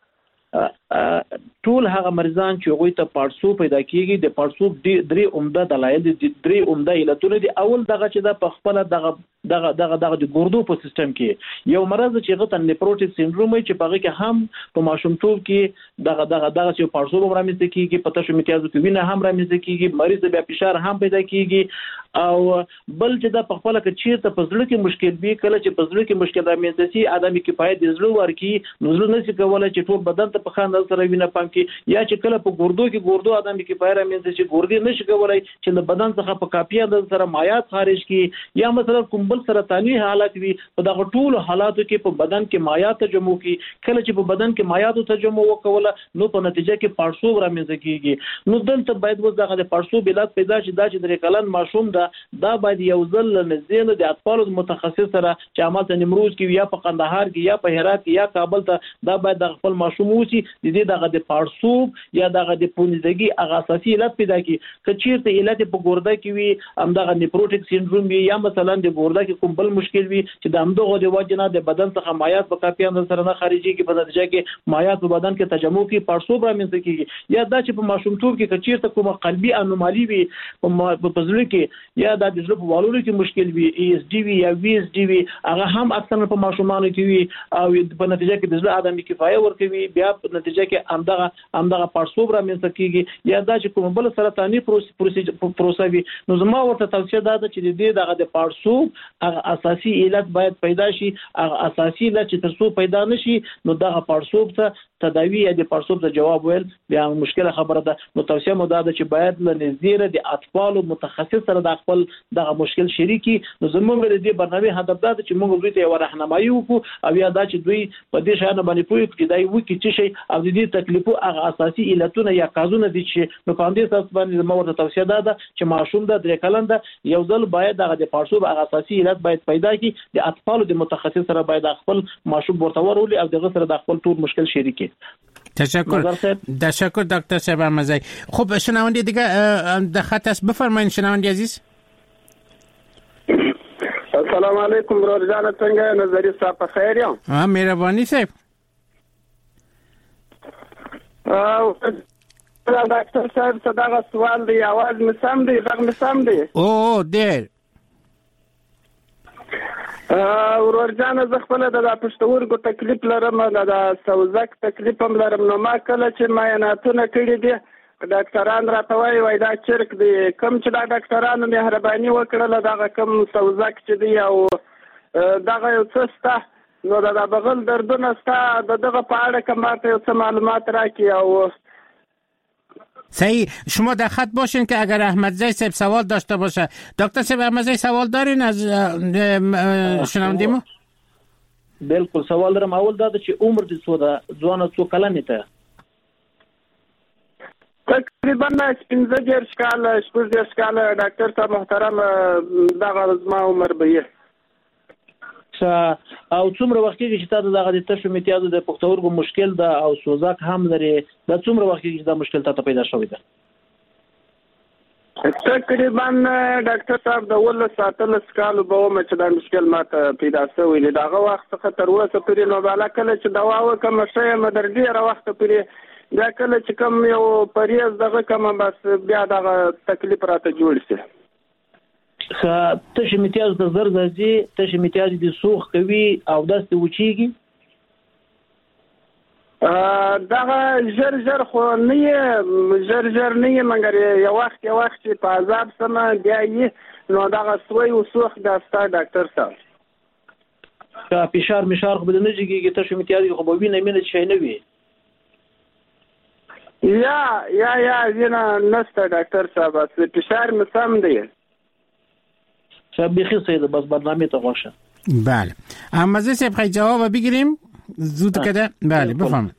ټول هغه مریضان چې هغه ته پړسو پیدا کیږي د پړسو درې عمده دلایل دي درې عمده علتونه دي اول دغه چې د پخپل دغه دغه دغه دغه د ګردو په سیستم کې یو مرض چې هغه ته نیپروټیک سینډروم چې پغه کې هم په ماشومتوب کې دغه دغه دغه چې پړسو به رامنځته کیږي پته شو امتیازو کې وینه هم رامنځته کیږي مریض بیا فشار هم پیدا کیږي او بل چې د پخپل کې چیرته په زړه کې مشکل وي کله چې په زړه کې مشکل رامنځته شي ادمي کفایت د زړه ورکی نو زړه نشي کولای چې ټول بدن ته په خاندل سره وینه پم کې یا چې کله په ګردو کې ګردو ادمي کفایت رامنځته شي ګردې نشي کولای چې د بدن څخه په کاپیا د سره مایات خارج کی یا مثلا کوم بل سرطاني حالت وي په دغه ټول حالاتو کې په بدن کې مایات تجمع کی کله چې په بدن کې مایات تجمع وکوله نو په نتیجه کې پړسوب رامنځته کیږي نو دلته باید وځ دغه پړسوب علت پیدا شي دا چې درې کلن ماشوم دا دا باید یو ځل نزدې د اطفالو متخصص سره چې عمل ته نیمروز کې یا په قندهار کې یا په هرات کې یا کابل ته دا باید د خپل ماشوم وسی د دې دغه د پړسوب یا دغه د پونځدګي هغه اساسي علت پیدا کی که چیرته علت په ګورده کې وي هم دغه نیپروټیک سینډروم وي یا مثلا د ګورده کې کوم بل مشکل وي چې د همدغه د وجنه د بدن څخه مایات په کاپي اندر سره نه خارجي کې په نتیجه کې مایات په بدن کې تجمع کې پړسوب رامنځته کیږي یا دا چې په ماشومتوب کې که چیرته کومه قلبي انومالي وي په پزړه کې یا د جزله په والولو کې مشکل وي ای اس ډي وي یا وی اس ډي وي هغه هم اکثر په ماشومانو کې وي او په نتیجه کې د زړه ادمي کفایه ورکوي بیا په نتیجه کې همدغه همدغه پړسوب رامنځته کیږي یا دا چې کوم بل سرطاني پروسه وي نو زما ورته توصیه ده چې د دې دغه د پړسوب هغه اساسي علت باید پیدا شي هغه اساسي علت چې ترڅو پیدا نشي نو دغه پړسوب ته تداوی یا د پړسوب ته جواب ویل بیا مشکله خبره ده نو توصیه مو ده چې باید لنذیر د اطفال متخصص سره د خپل دغه مشکل شریکی نو زموږ د دې برنامه هدف دا چې موږ دوی ته راهنمایي وکړو او یا دا چې دوی په دې شان باندې پوي کې دای وکی چې شي او د دې تکلیفو هغه اساسي علتونه یا کازونه دي چې نو په دې اساس باندې زموږ ته توصیه ده چې ماشوم د درې کلن د یو ځل باید دغه د پړسوب هغه اساسي علت باید پیدا کی د اطفال د متخصص سره باید خپل ماشوم ورته ورولي او دغه سره د خپل ټول مشکل شریکی
تشکر تشکر دکتر صاحب احمدزی. خب شنونده دیگه در خط است بفرمایید شنونده عزیز.
السلام علیکم برادر جان څنګه نظری صاحب په خیر یم؟
ها مهرباني صاحب.
او ډاکټر صاحب صداغه سوال دی आवाज مې سم دی غږ مې سم دی؟
او ډېر
ورور جان زه خپل د پښتورګو تکلیف لرم د سوزک تکلیف هم لرم نو ما کله چې معایناتونه کړي دي ډاکټران راته وایي وای دا چرک دی کوم چې دا ډاکټرانو مهرباني وکړله دغه کوم سوزک چې دی او دغه یو څه شته نو د بغل دردونه شته د دغه په اړه که ماته یو څه معلومات راکړي او
صحیح. شما در خط باشین که اگر احمدزی صاحب سوال داشته باشه. دکتر صاحب احمدزی سوال دارین از شنونده ما؟
بالکل سوال دارم. اول دا چې عمر دې څو ده ځوانه څو کلنې ته؟
تقریبا پنځه دېرش کاله شپږ دېرش کاله ډاکټر صاحب محترم دغه زما عمر به یې.
او څومره وخت کې چې تاسو دغه د تشو امتیازو د پښتورګو مشکل ده او سوزاک هم لري دا څومره وخت کې دا مشکل تاسو پیدا شوی ده؟
تقریبا ډاکټر صاحب د ولس ساتلس کالو به ومه چې دا مشکل ماته پیدا شوی دی دغه وخت څخه تر اوسه پورې نو بالا کله چې دوا وکړم ښه یم در ډېره وخته پورې بیا کله چې کوم یو پریز دغه کومه بس بیا دغه تکلیف راته جوړ شي.
خا تش امتیاز د زر زرزي تش امتیاز د سوخ کوي او داس ته وچیږي
دا زر زر خو نه زر زر نه مګر یو وخت یو وخت په عذاب سم بیا یې نو دا سوی او سوخ د ستا ډاکټر صاحب
کا فشار مشار خو بدنه جګیږي تش امتیاز خو به وینې مینه شي نه وي
یا یا یا زینا نسته ډاکټر صاحب فشار مسام دی
شب بخیر سید بس برنامه ته غوښه
بله اما زه سه خی جواب بگیریم زود کده بله بفهمید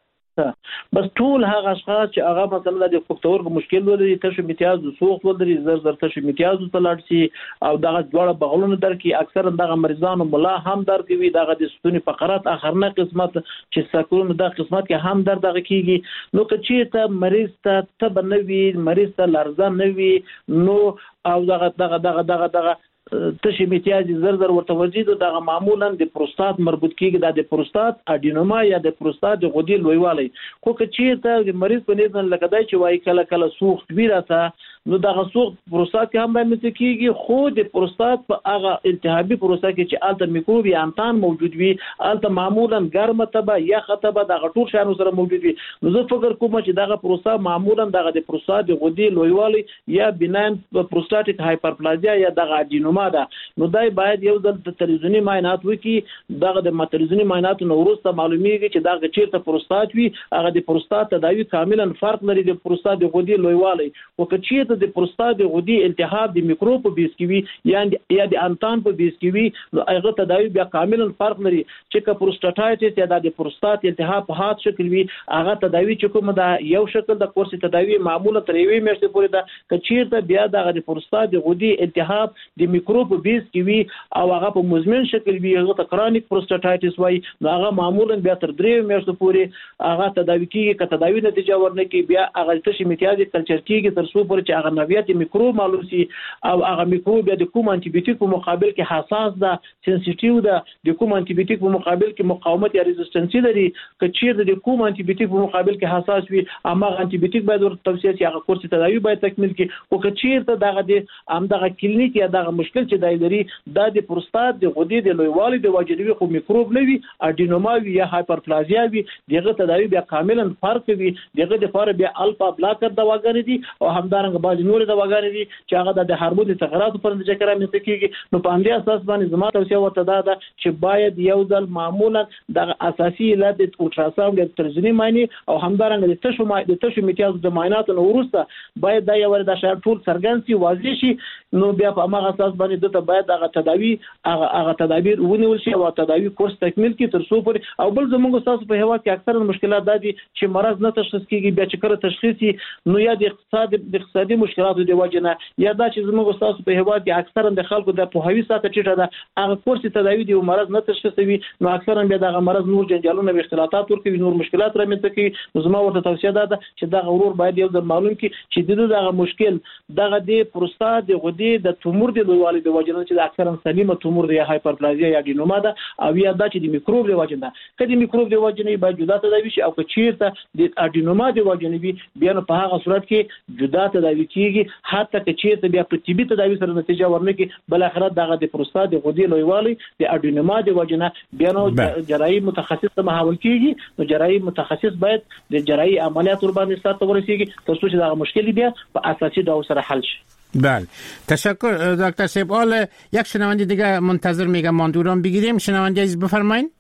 بس ټول هغه اشخاص چې هغه مثلا د پښتورګو مشکل ولري تشه امتیاز د سوخت ولري زر زر تشه امتیاز ته لاړ شي او دغه ډوړه بغلونه درکې اکثر دغه مریضانو ملا هم درد کوي دغه د ستوني فقرات اخرنه قسمت چې سکون د قسمت کې هم درد دغه کیږي نو که چې ته مریض ته تب نه وي مریض ته لرزه نه وي نو او دغه دغه دغه دغه دغه تشه امتیاز زر زر ورته وزید دغه معمولا د پروستات مربوط کیږي د پروستات اډینوما یا د پروستات د غدې لویوالی خو که چیرته د مریض په نظر لکه دای چې وایي کله کله سوخت ویراته نو دغه سوخت پروستات کې هم باندې کیږي خو د پروستات په هغه التهابي پروسه کې چې الته میکروب یا انتان موجود وي الته معمولا ګرمه تبه یا خطبه دغه ټول شانو سره موجود وي نو زه فکر کوم چې دغه پروسه معمولا دغه د پروستات د غدې لویوالی یا بناین پروستاتیک هایپرپلازیا یا دغه اډینوما ده نو دای باید یو ځل د تلویزیونی معاینات وکړي دغه د تلویزیونی معاینات نو وروسته معلومیږي چې دغه چیرته پروستات وي هغه د پروستات تداوی کاملا فرق لري د پروستات د غدې لویوالی او که چیرته د پروستات د غدې التهاب د میکروب په بیس کې وي یا یا د انتان په بیس کې وي نو هغه تداوی بیا کاملا فرق لري چې که پروستاتایټس یا د پروستات التهاب په هات شکل وي هغه تداوی چې کوم دا یو شکل د کورس تداوی معمولا تر یوې میاشتې پورې ده که چیرته بیا دغه د پروستات د غدې التهاب د میکروب په بیس کې وي او هغه په مزمن شکل وي هغه ته کرونیک پروستاتایټس وایي نو هغه معمولا بیا تر درې میاشتو پورې هغه تداوی کیږي که تداوی نتیجه ورنکړي بیا هغه تشه امتیاز کلچر کیږي تر څو پورې چې هغه نوعیت میکروب معلوم شي او هغه میکروب بیا د کوم انټي بیوټیک په مقابل کې حساس ده سنسټیو ده د کوم انټي بیوټیک په مقابل کې مقاومت یا ریزिस्ټنس لري که چیرته د کوم انټي بیوټیک په مقابل کې حساس وي اما انټي بیوټیک باید ورته توصیه شي هغه کورس تداوی باید تکمیل کړي او که چیرته دغه د همدغه کلینیک یا دغه مشکل چې دای لري دا د پروستات د غدې د لویوالي د واجبي خو میکروب نه وي اډینوما وي یا هایپرپلازیا وي دغه تداوی بیا کاملا فرق وي دغه د فار بیا الفا بلاکر دواګانې دي او همدارنګه باج نور دواګانې دي چې هغه د هورمون تغیراتو پر نتیجه کې رامنځته کیږي نو په همدې اساس باندې زما توصیه ورته ده چې باید یو ځل معمولا د اساسي علت د الټراساوند د تلویزیونی معاینه او همدارنګه د تشو ما د تشو امتیاز د معایناتو نو وروسته باید دا یو د شار ټول څرګند شي واضح شي نو بیا په هغه اساس باندې د باید هغه تداوی هغه هغه تدابیر ونیول شي او تداوی کورس تکمیل کړي تر څو پورې او بل زموږ تاسو په هوا کې اکثر مشکلات دي چې مرض نه تشخیص کیږي بیا چې کله تشخیص نو یا د اقتصاد د اقتصادي مشکلاتو دی وجنه یا دا چې زموږ تاسو په هوا کې اکثر د خلکو د پوهاوی ساته چټه ده هغه کورس تداوی دی مرض نه تشخیصوي نو اکثر بیا دغه مرض نور جنجالونه او اختلاطات ورکوي نور مشکلات رامنځته کوي نو زما ورته توصیه ده چې دغه ورور باید یو ځل معلوم کړي چې دغه مشکل دغه د پروستات د غدې د تومور د لویوالي د وجنه چې اکثر سلیمه تومور دی هایپرپلازیا یا اډینوما ده او یا دا چې د میکروب د وجنه کدي میکروب د وجنه باید جدا تداوی شي او که چیرته د اډینوما د وجنه وي بیا په هغه صورت کې جدا تداوی کیږي حتی که چیرته بیا په طبي تداوی سره نتیجه ورنکړي بل اخر دغه د پروستات د غدې لویوالي د اډینوما د وجنه بیا نو جراحي متخصص ته محول کیږي نو جراحي متخصص باید د جراحي عملیات ور باندې ستاسو ورسیږي تر څو چې دغه مشکل بیا په اساسي ډول سره حل شي.
بله تشکر دکتر صاحب. حالا یک شنونده دیگه منتظر میگم ماندوران بگیریم. شنونده عزیز بفرمایید.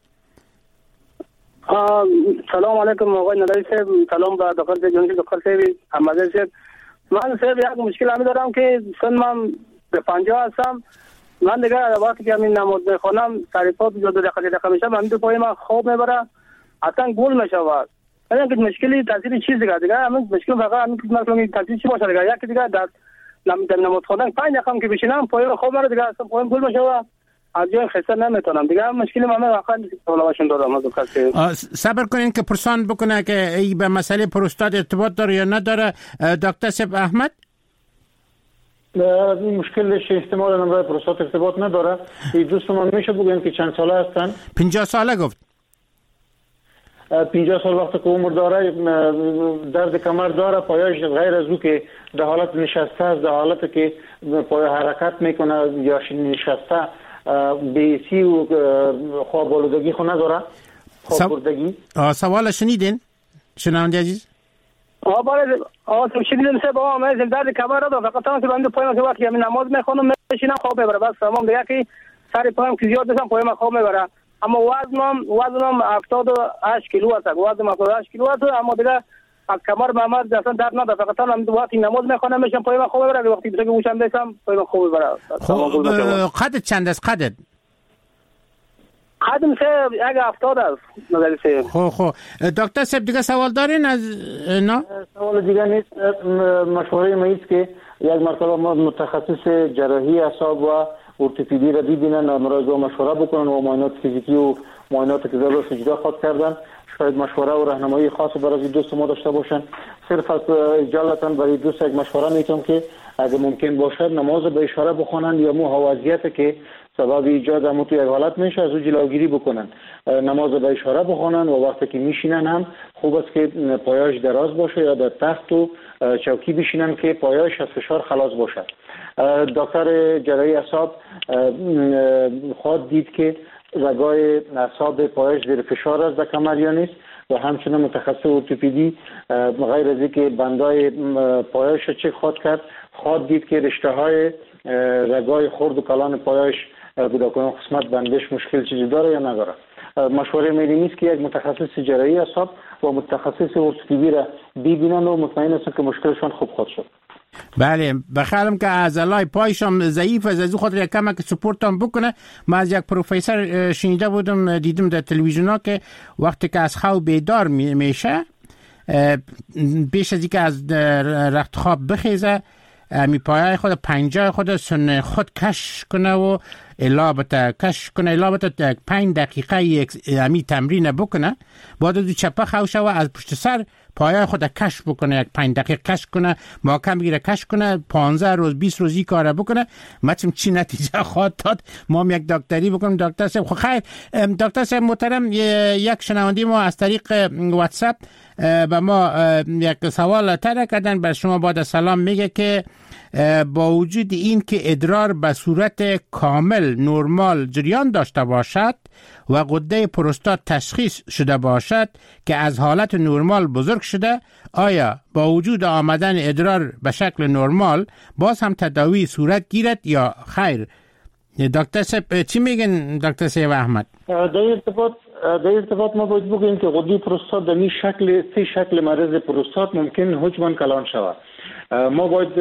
سلام علیکم آقای ندایی صاحب. سلام به دکتر جنگی دکتر صاحب احمدی صاحب. من صاحب یک مشکل همی دارم که سن من به پنجاه هستم. من دیگه وقتی که همین نماز میخوانم تعریفات جدا دقیقه دقیقه میشم همین پای من خواب میبره اصلا گول میشود. این که مشکلی تاثیر چیز دیگه دیگه همین مشکل فقط همین که مثلا تاثیر چی باشه دیگه یکی دیگه در نماز خوندن پنج دقیقه که بشینم پای خواب میبره دیگه اصلا پایم گول میشود. از جای خسته نمیتونم دیگه مشکلی من واقعا سوالاشون دارم از دکتر.
صبر کنین که پرسان بکنه که ای به مسئله پروستات ارتباط داره یا نداره. دکتر صاحب احمد
این مشکلش احتمال نمره پروستات ارتباط نداره. این دوست من میشه بگوین که چند ساله هستن؟
پنجاه ساله گفت.
پنجاه سال وقت که عمر داره درد کمر داره، پایش غیر از او که در حالت نشسته است، در حالت که پای حرکت میکنه یا نشسته بیسی و خواب آلودگی خو نداره، خواب بردگی.
سوال شنیدین شنونده عزیز؟
آه بله آه شنیدم سه با من درد کمر داره، فقط اون که بنده پایین که وقتی من نماز میخونم میشینم خواب میبره، بس تمام دیگه که سر پایم که زیاد بشم پایم خواب میبره. اما وزنم وزنم هفتاد و هشت کیلو است، وزنم هفتاد و هشت کیلو است، اما دیگه از کمر به عمل اصلا درد نداره، فقط هم وقتی نماز میخونم میشم پایم خواب میبره، وقتی بشه که گوشم بشم پایم خواب میبره.
خب قدت چند است قدت؟
قدم سه اگه هفتاد است نظر سه.
خب خب دکتر صاحب دیگه سوال دارین از نه؟
سوال دیگه نیست. مشوره ما است که یک مرتبه متخصص جراحی اعصاب و ارتوپدی را دیدن و مراجعه مشوره بکنن و معاینات فیزیکی و معاینات که ضرورت اجرا خواهد کردن. شاید مشوره و راهنمایی خاص برای دوست ما داشته باشن. صرف از اجالتا برای دوست یک مشوره میتونم که اگه ممکن باشد نماز به اشاره بخونن یا مو وضعیت که سبب ایجاد همون تو یک حالت میشه از او جلوگیری بکنن، نماز به اشاره بخونن و وقتی که میشینن هم خوب است که پایش دراز باشه یا در تخت و چوکی بشینن که پایش از فشار خلاص باشه. دکتر جراحی اعصاب خواهد دید که رگای اعصاب پایش زیر فشار است در کمر یا نیست و همچنین متخصص ارتوپدی غیر از اینکه بندای پایش چک خواهد کرد، خواهد دید که رشته های رگای خرد و کلان پایش بوداکنون قسمت بندش مشکل چیزی داره یا نداره. مشوره میلی نیست که یک متخصص جراحی اعصاب و متخصص ارتوپدی را ببینن و مطمئن هستن که مشکلشان خوب خود شد.
بله بخیالم که عضلای پایشم ضعیف از از خاطر یک کمک سپورت هم بکنه. ما از یک پروفسور شنیده بودم دیدم در تلویزیون ها که وقتی که از خواب بیدار میشه بیش از اینکه از رخت خواب بخیزه می پایه خود پنجه خود سن خود کش کنه و الابته کش کنه الابته پنج دقیقه یک امی تمرین بکنه، بعد دو چپه خوشه و از پشت سر پایه خود کش بکنه، یک پنج دقیقه کش کنه، محکم بگیره کش کنه، پانزده روز بیست روزی کاره بکنه. مچم چی نتیجه خواهد داد؟ ما هم یک دکتری بکنیم. دکتر صاحب خب خیر. دکتر صاحب محترم یک شنوندی ما از طریق واتساپ به ما یک سوال طرح کردن، بر شما باید سلام میگه که با وجود این که ادرار به صورت کامل نرمال جریان داشته باشد و غده پروستات تشخیص شده باشد که از حالت نرمال بزرگ شده، آیا با وجود آمدن ادرار به شکل نرمال باز هم تداوی صورت گیرد یا خیر؟ دکتر صاحب چی میگن دکتر صاحب احمد؟
در ارتباط در ارتباط ما باید بگیم که غده پروستات در این شکل سه شکل مرض پروستات ممکن حجما کلان شود. ما باید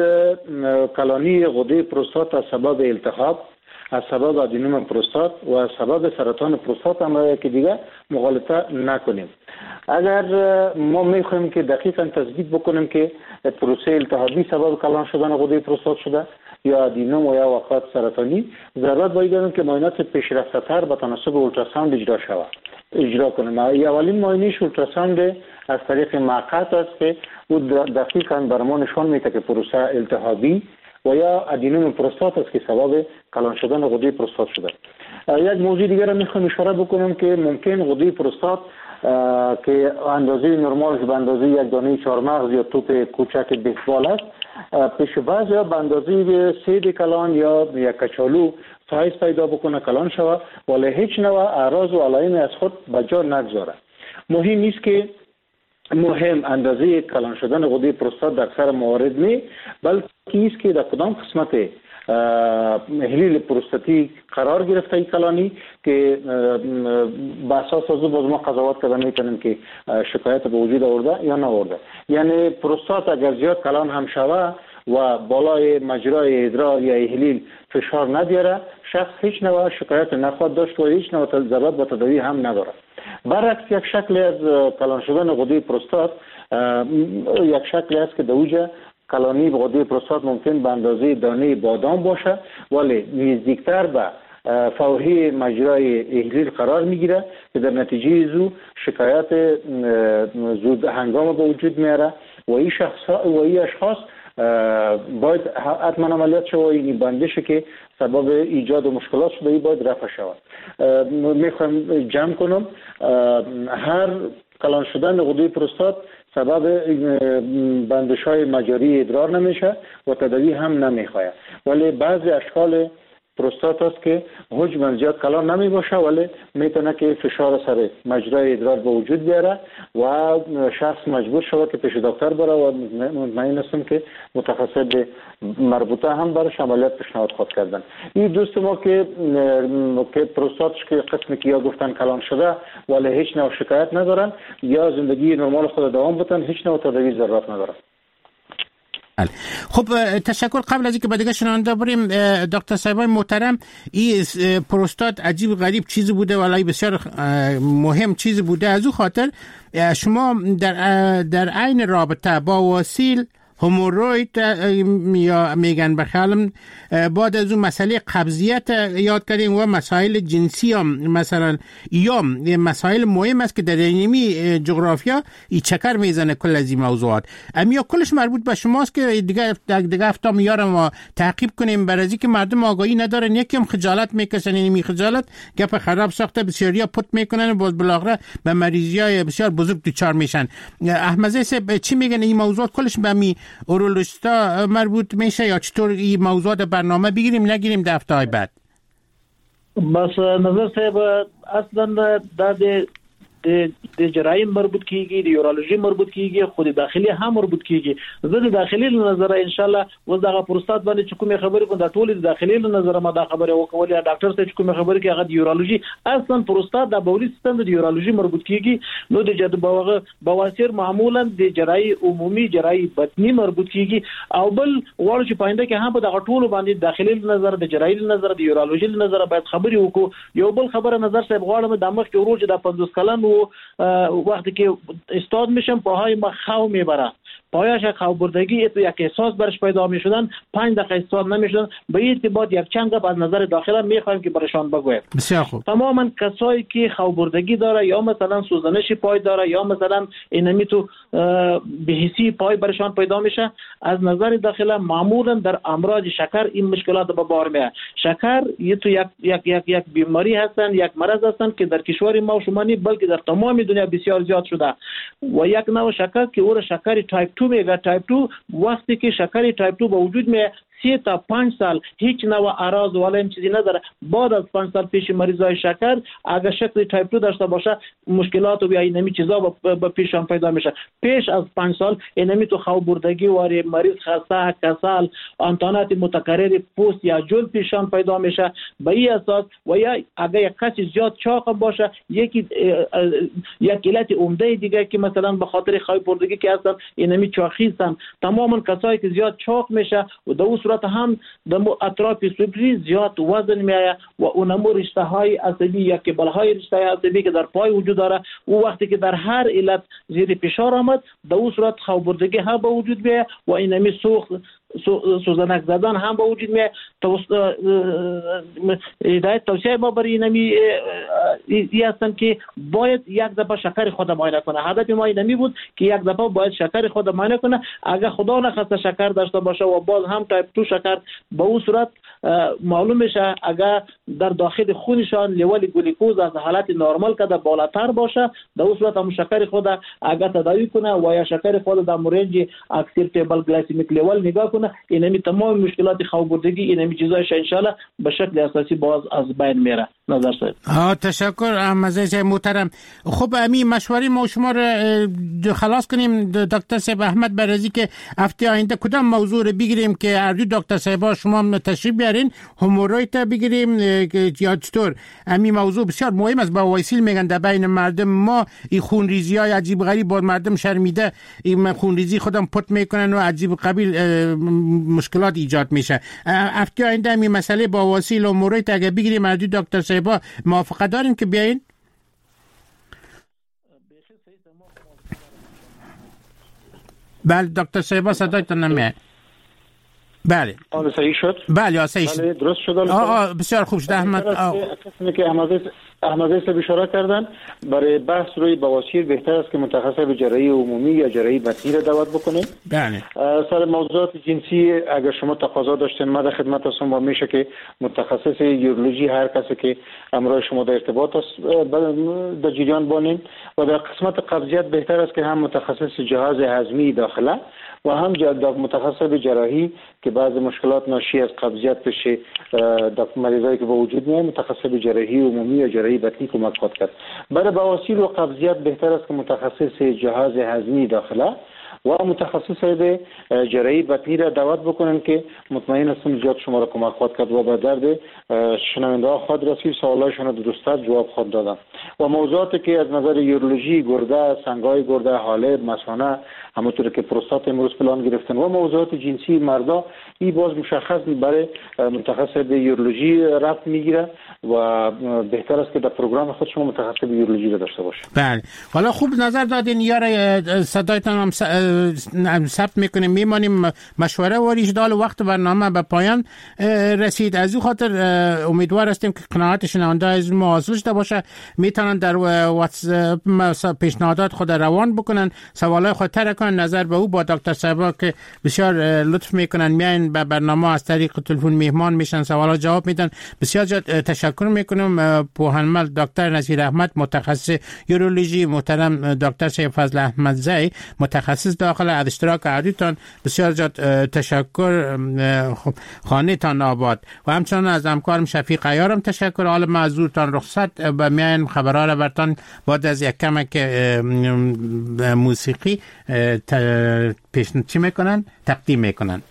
کلانی غده پروستات از سبب التهاب، از سبب ادینوم پروستات و از سبب سرطان پروستات هم را که دیگه مغالطه نکنیم. اگر ما میخوایم که دقیقاً تثبیت بکنیم که پروسه التهابی سبب کلان شدن غده پروستات شده یا ادینوم و یا وقایع سرطانی، ضرورت باید داریم که معاینات پیشرفته‌تر به تناسب اولتراساوند اجرا شود اجرا کنیم. اولین معاینه اولتراساوند از طریق مقطع است که او دقیقاً بر ما نشان میده که پروسه التهابی و یا ادینوم پروستات است که سبب کلان شدن غده پروستات شده. یک موضوع دیگر را میخوام اشاره بکنم که ممکن غده پروستات که اندازه نرمالش به اندازه یک دانه چهارمغز یا توپ کوچک بیسبال است، پیش بعضی یا به اندازه سید کلان یا یک کچالو سایز پیدا بکنه کلان شود، ولی هیچ نوع اعراض و علائم از خود به جا نگذاره. مهم نیست که مهم اندازه کلان شدن غده پروستات در اکثر موارد نه، بلکه است که در کدام قسمت احلیل پروستاتی قرار گرفته این کلانی که به اساس از او باز ما قضاوت کردن میکنیم که شکایت به وجود آورده یا نآورده. یعنی پروستات اگر زیاد کلان هم شوه و بالای مجرای ادرار یا احلیل فشار نداره، شخص هیچ نوع شکایت نخواهد داشت و هیچ نوع ضرورت به تداوی هم نداره. برعکس یک شکل از کلان شدن غده پروستات یک شکل است که دوجه کلانی غده پروستات ممکن به اندازه دانه بادام باشه ولی نزدیکتر به فوهی مجرای احلیل قرار میگیره که در نتیجه زو شکایت زود هنگام به وجود میاره و این شخص و این اشخاص باید حتما عملیات شود و این بندشه که سبب ایجاد مشکلات شده ای باید رفع شود. میخوام جمع کنم، هر کلان شدن غده پروستات سبب بندش های مجاری ادرار نمیشه و تداوی هم نمیخواه. ولی بعضی اشکال پروستات است که حجم زیاد کلان نمی باشه ولی میتونه که فشار سر مجرای ادرار به وجود بیاره و شخص مجبور شود که پیش دکتر بره و مطمئن هستم که متخصص مربوطه هم برش عملیات پیشنهاد خود کردن. این دوست ما که که پروستاتش که قسمی که یا گفتن کلان شده ولی هیچ نوع شکایت ندارن یا زندگی نرمال خود دوام بتن، هیچ نوع تداوی ضرورت ندارن.
خب تشکر. قبل از اینکه به دیگه شنونده بریم دکتر صاحبای محترم، این پروستات عجیب غریب چیزی بوده ولی بسیار مهم چیزی بوده. از او خاطر شما در در عین رابطه با وسیل هموروید یا میگن بخیالم بعد از اون مسئله قبضیت یاد کردیم و مسائل جنسی هم مثلا یا مسائل مهم است که در اینمی جغرافیا ای چکر میزنه کل از این موضوعات. امیا کلش مربوط به شماست که دیگه دیگه هفته میارم ما تعقیب کنیم برای که مردم آگاهی ندارن، یکی هم خجالت میکشن. اینمی خجالت گپ خراب ساخته بسیاریا پت میکنن و باز بالاخره به مریضیای بسیار بزرگ دچار میشن. احمد صاحب چی میگن این موضوعات کلش به می اورولوژیستا مربوط میشه یا چطور این موضوعات برنامه بگیریم نگیریم در هفته‌های بعد؟
بس نظر صاحب اصلا د د د جرایم مربوط کیږي، د یورولوژي مربوط کیږي، خو د داخلي هم مربوط کیږي. زه د داخلي نظر ان شاء الله و دغه پروستات باندې چې کومه خبرې کوم د ټول د داخلي نظر ما دا خبره وکولې. ډاکټر څه کومه خبرې کوي هغه د یورولوژي اصلا پروستات د بولي سیستم د یورولوژي مربوط کیږي. نو د جد بوغه بواسیر معمولا د جراحي عمومي جراحي بطني مربوط کیږي او بل وړ چې پاینده کې هم په دغه ټول باندې داخلي نظر د جراحي نظر د یورولوژي نظر باید خبرې وکړو. یو بل خبره نظر صاحب غواړم د مخ کې ورور چې د پنځوس کلن وقتی که استاد میشم پاهای ما خو میبره، پایش خوابردگی یک احساس برش پیدا میشدن، پنج دقیقه استاد نمیشدن. به این ارتباط یک چند گپ از نظر داخله میخوایم که برشان بگویم.
بسیار خوب.
تماما کسایی که خوابردگی داره یا مثلا سوزنش پای داره یا مثلا اینمی تو بهیسی پای برشان پیدا میشه، از نظر داخله معمولا در امراض شکر این مشکلات به بار میاد. شکر یه تو یک یک یک یک بیماری هستن، یک مرض هستن که در کشور ما و شما نی بلکه در تمام دنیا بسیار زیاد شده و یک نوع شکر که او را شکر تایپ دو میگه. تایپ دو وقتی که شکر تایپ دو به وجود میاد سی تا پنج سال هیچ نوع اعراض ولا این چیزی نداره. بعد از پنج سال پیش مریضای شکر اگر شکل تایپ دو داشته باشه مشکلات و یا اینمی چیزا به پیشان پیدا میشه. پیش از پنج سال اینمی تو خوابردگی واری مریض خسته، کسل، انتانات متکرر پوست یا جلد پیشان پیدا میشه. به این اساس و یا اگر یک کسی زیاد چاق باشه یکی یک علت عمده دیگه که مثلا به خاطر خوابردگی که هستن اینمی چاقی هستن. تماما کسایی که زیاد چاق میشه و در صورت هم د اطراف سوپری زیاد وزن میآید و اونمو رشته های عصبی یا کبل های رشته عصبی که در پای وجود داره او وقتی که در هر علت زیر فشار آمد در اون صورت خوابردگی هم به وجود میآید و اینمی سوخت سوزنک زدن هم به وجود میاد. هدایت توصیه ما برای اینمی ای هستن که باید یک دفعه شکر خود معاینه کنه. هدف ما اینمی بود که یک دفعه باید شکر خود معاینه کنه. اگر خدا نخواسته شکر داشته باشه و باز هم تایپ دو شکر به اون صورت معلوم میشه اگر در داخل خونشان لیول گلوکوز از حالت نرمال که بالاتر باشه در اون صورت هم شکر خود اگر تداوی کنه و یا شکر خود در مورد اکسپتبل گلایسمیک لیول نگاه کنه اینمی تمام مشکلات خوابردگی اینمی چیزایش ان شاء الله به شکل اساسی باز از بین میره. نظر صاحب
ها تشکر احمد صاحب محترم. خب امی مشوره ما شما رو خلاص کنیم دکتر صاحب احمد برازی که هفته آینده کدام موضوع رو بگیریم که هر دو دکتر صاحب شما تشریف بیارین هموروید بگیریم یا چطور؟ امی موضوع بسیار مهم است. با وایسیل میگن در بین مردم ما این خونریزی های عجیب غریب با مردم شرمیده این خونریزی خودم پت میکنن و عجیب قبیل مشکلات ایجاد میشه. هفته آینده می مسئله با وسیل و مورد اگه بگیریم هر دو دکتر صاحبا موافقه دارین که بیاین؟ بله دکتر صاحبا صدایتون نمیاد. بله
آن صحیح شد.
بله صحیح شد.
بله درست شد.
آه بسیار خوب شد احمد.
قسمی که احمد احمد صاحب اشاره کردن برای بحث روی بواسیر بهتر است که متخصص به جراحی عمومی یا جراحی بطنی را دعوت بکنیم.
بله.
سر موضوعات جنسی اگر شما تقاضا داشتین ما در خدمت هستم و میشه که متخصص یورولوژی هر کسی که امروز شما در ارتباط است در جریان بانیم و در قسمت قبضیت بهتر است که هم متخصص جهاز هضمی داخله و هم متخصص به جراحی که بعض مشکلات ناشی از قبضیت پیش در مریضایی که با وجود میاد متخصص به جراحی عمومی یا جراحی بطنی کمک خواهد کرد. برای بواسیر و قبضیت بهتر است که متخصص جهاز هضمی داخله و متخصص به جراحی بطنی را دعوت بکنن که مطمئن هستم زیاد شما را کمک خواهد کرد و به درد شنونده ها خود رسید سوالایشان را درست جواب خواهد دادن و موضوعاتی که از نظر یورولوژی گرده، سنگای گرده، حالب، مثانه همونطور که پروستات امروز پلان گرفتن و موضوعات جنسی مردا این باز مشخص برای متخصص به یورولوژی رفت میگیره و بهتر است که در پروگرام خود شما متخصص به یورولوژی را داشته باشید.
بله حالا خوب نظر دادین یار صدایتان هم ثبت میکنیم میمانیم مشوره و ریشدال وقت برنامه به پایان رسید. از این خاطر امیدوار هستیم که قناعت شنونده از ما حاصل شده باشه. میتونن در واتساپ پیشنهادات خود روان بکنن، سوالای خود طرح کنن، نظر به او با دکتر صاحب که بسیار لطف میکنن میاین به برنامه از طریق تلفن مهمان میشن سوالا جواب میدن. بسیار تشکر میکنم پوهنمل دکتر نصیر احمد متخصص یورولوژی، محترم دکتر سید فضل احمد زئی متخصص داخل از اشتراک عادیتان بسیار زیاد تشکر. خانه تان آباد و همچنان از همکارم شفیق عیارم تشکر. حال معذورتان رخصت و میایم خبرها را برتان بعد از یک کمک موسیقی پیش چی میکنن تقدیم میکنن.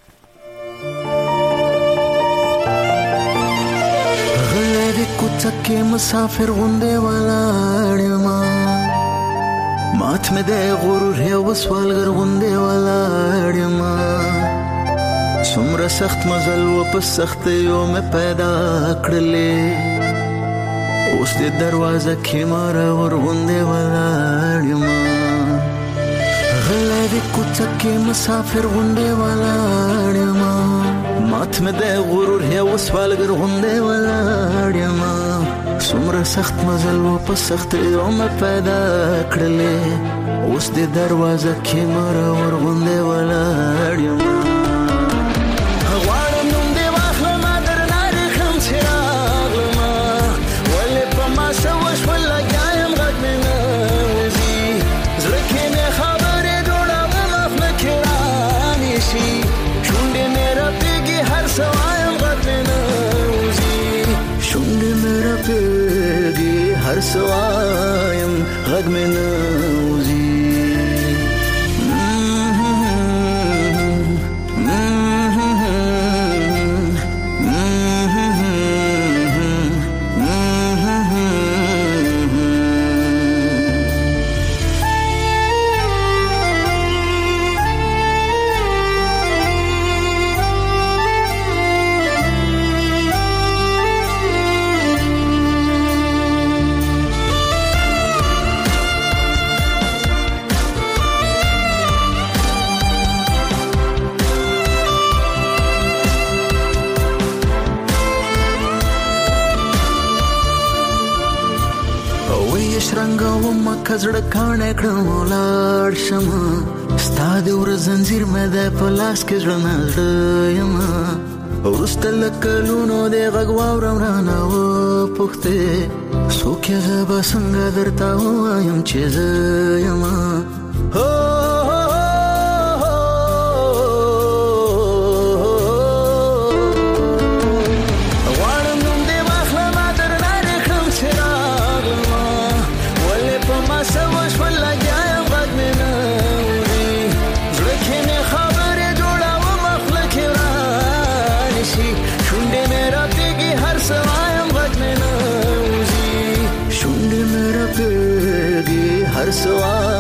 غلبی کوچکی مسافر غنده ولاړما مات مې د غرور یو سوالګر غوندې ولاړما څومره سخت مزل و په سختیو مې پیدا کړلې اوس دې دروازه کې ماره ور غوندې ولاړما غلی دې کوڅه کې مسافر غوندې ولاړما مات مې د غرور یو سوالګر غوندې ولاړما څومره سخت مزل و په سختیو مې پیدا کړلې اوس دې دروازه کې ماره ور غوندې ولاړما غواړم نوم دې واخلمه درنه ریښم چې راغلمه ولې په ما څه وشول لګیا یم غږ مې نه وځي زړه کې مې خبرې جوړوم افله کې رانیسي شونډې مې رپېږي هر څه وایم غږ مې نه وځي شونډې مې رپېږي هر څه وایم غږ مې نه وځي کزړه کانه کړم ولاړ شم ستا د ور زنجیر مې د پلاس کې ژوند یم ورسته لکلونو د غږ واورم رانه و پوښتې څوک یې زه به څنګه درته ووایم چې زه یم هر سوال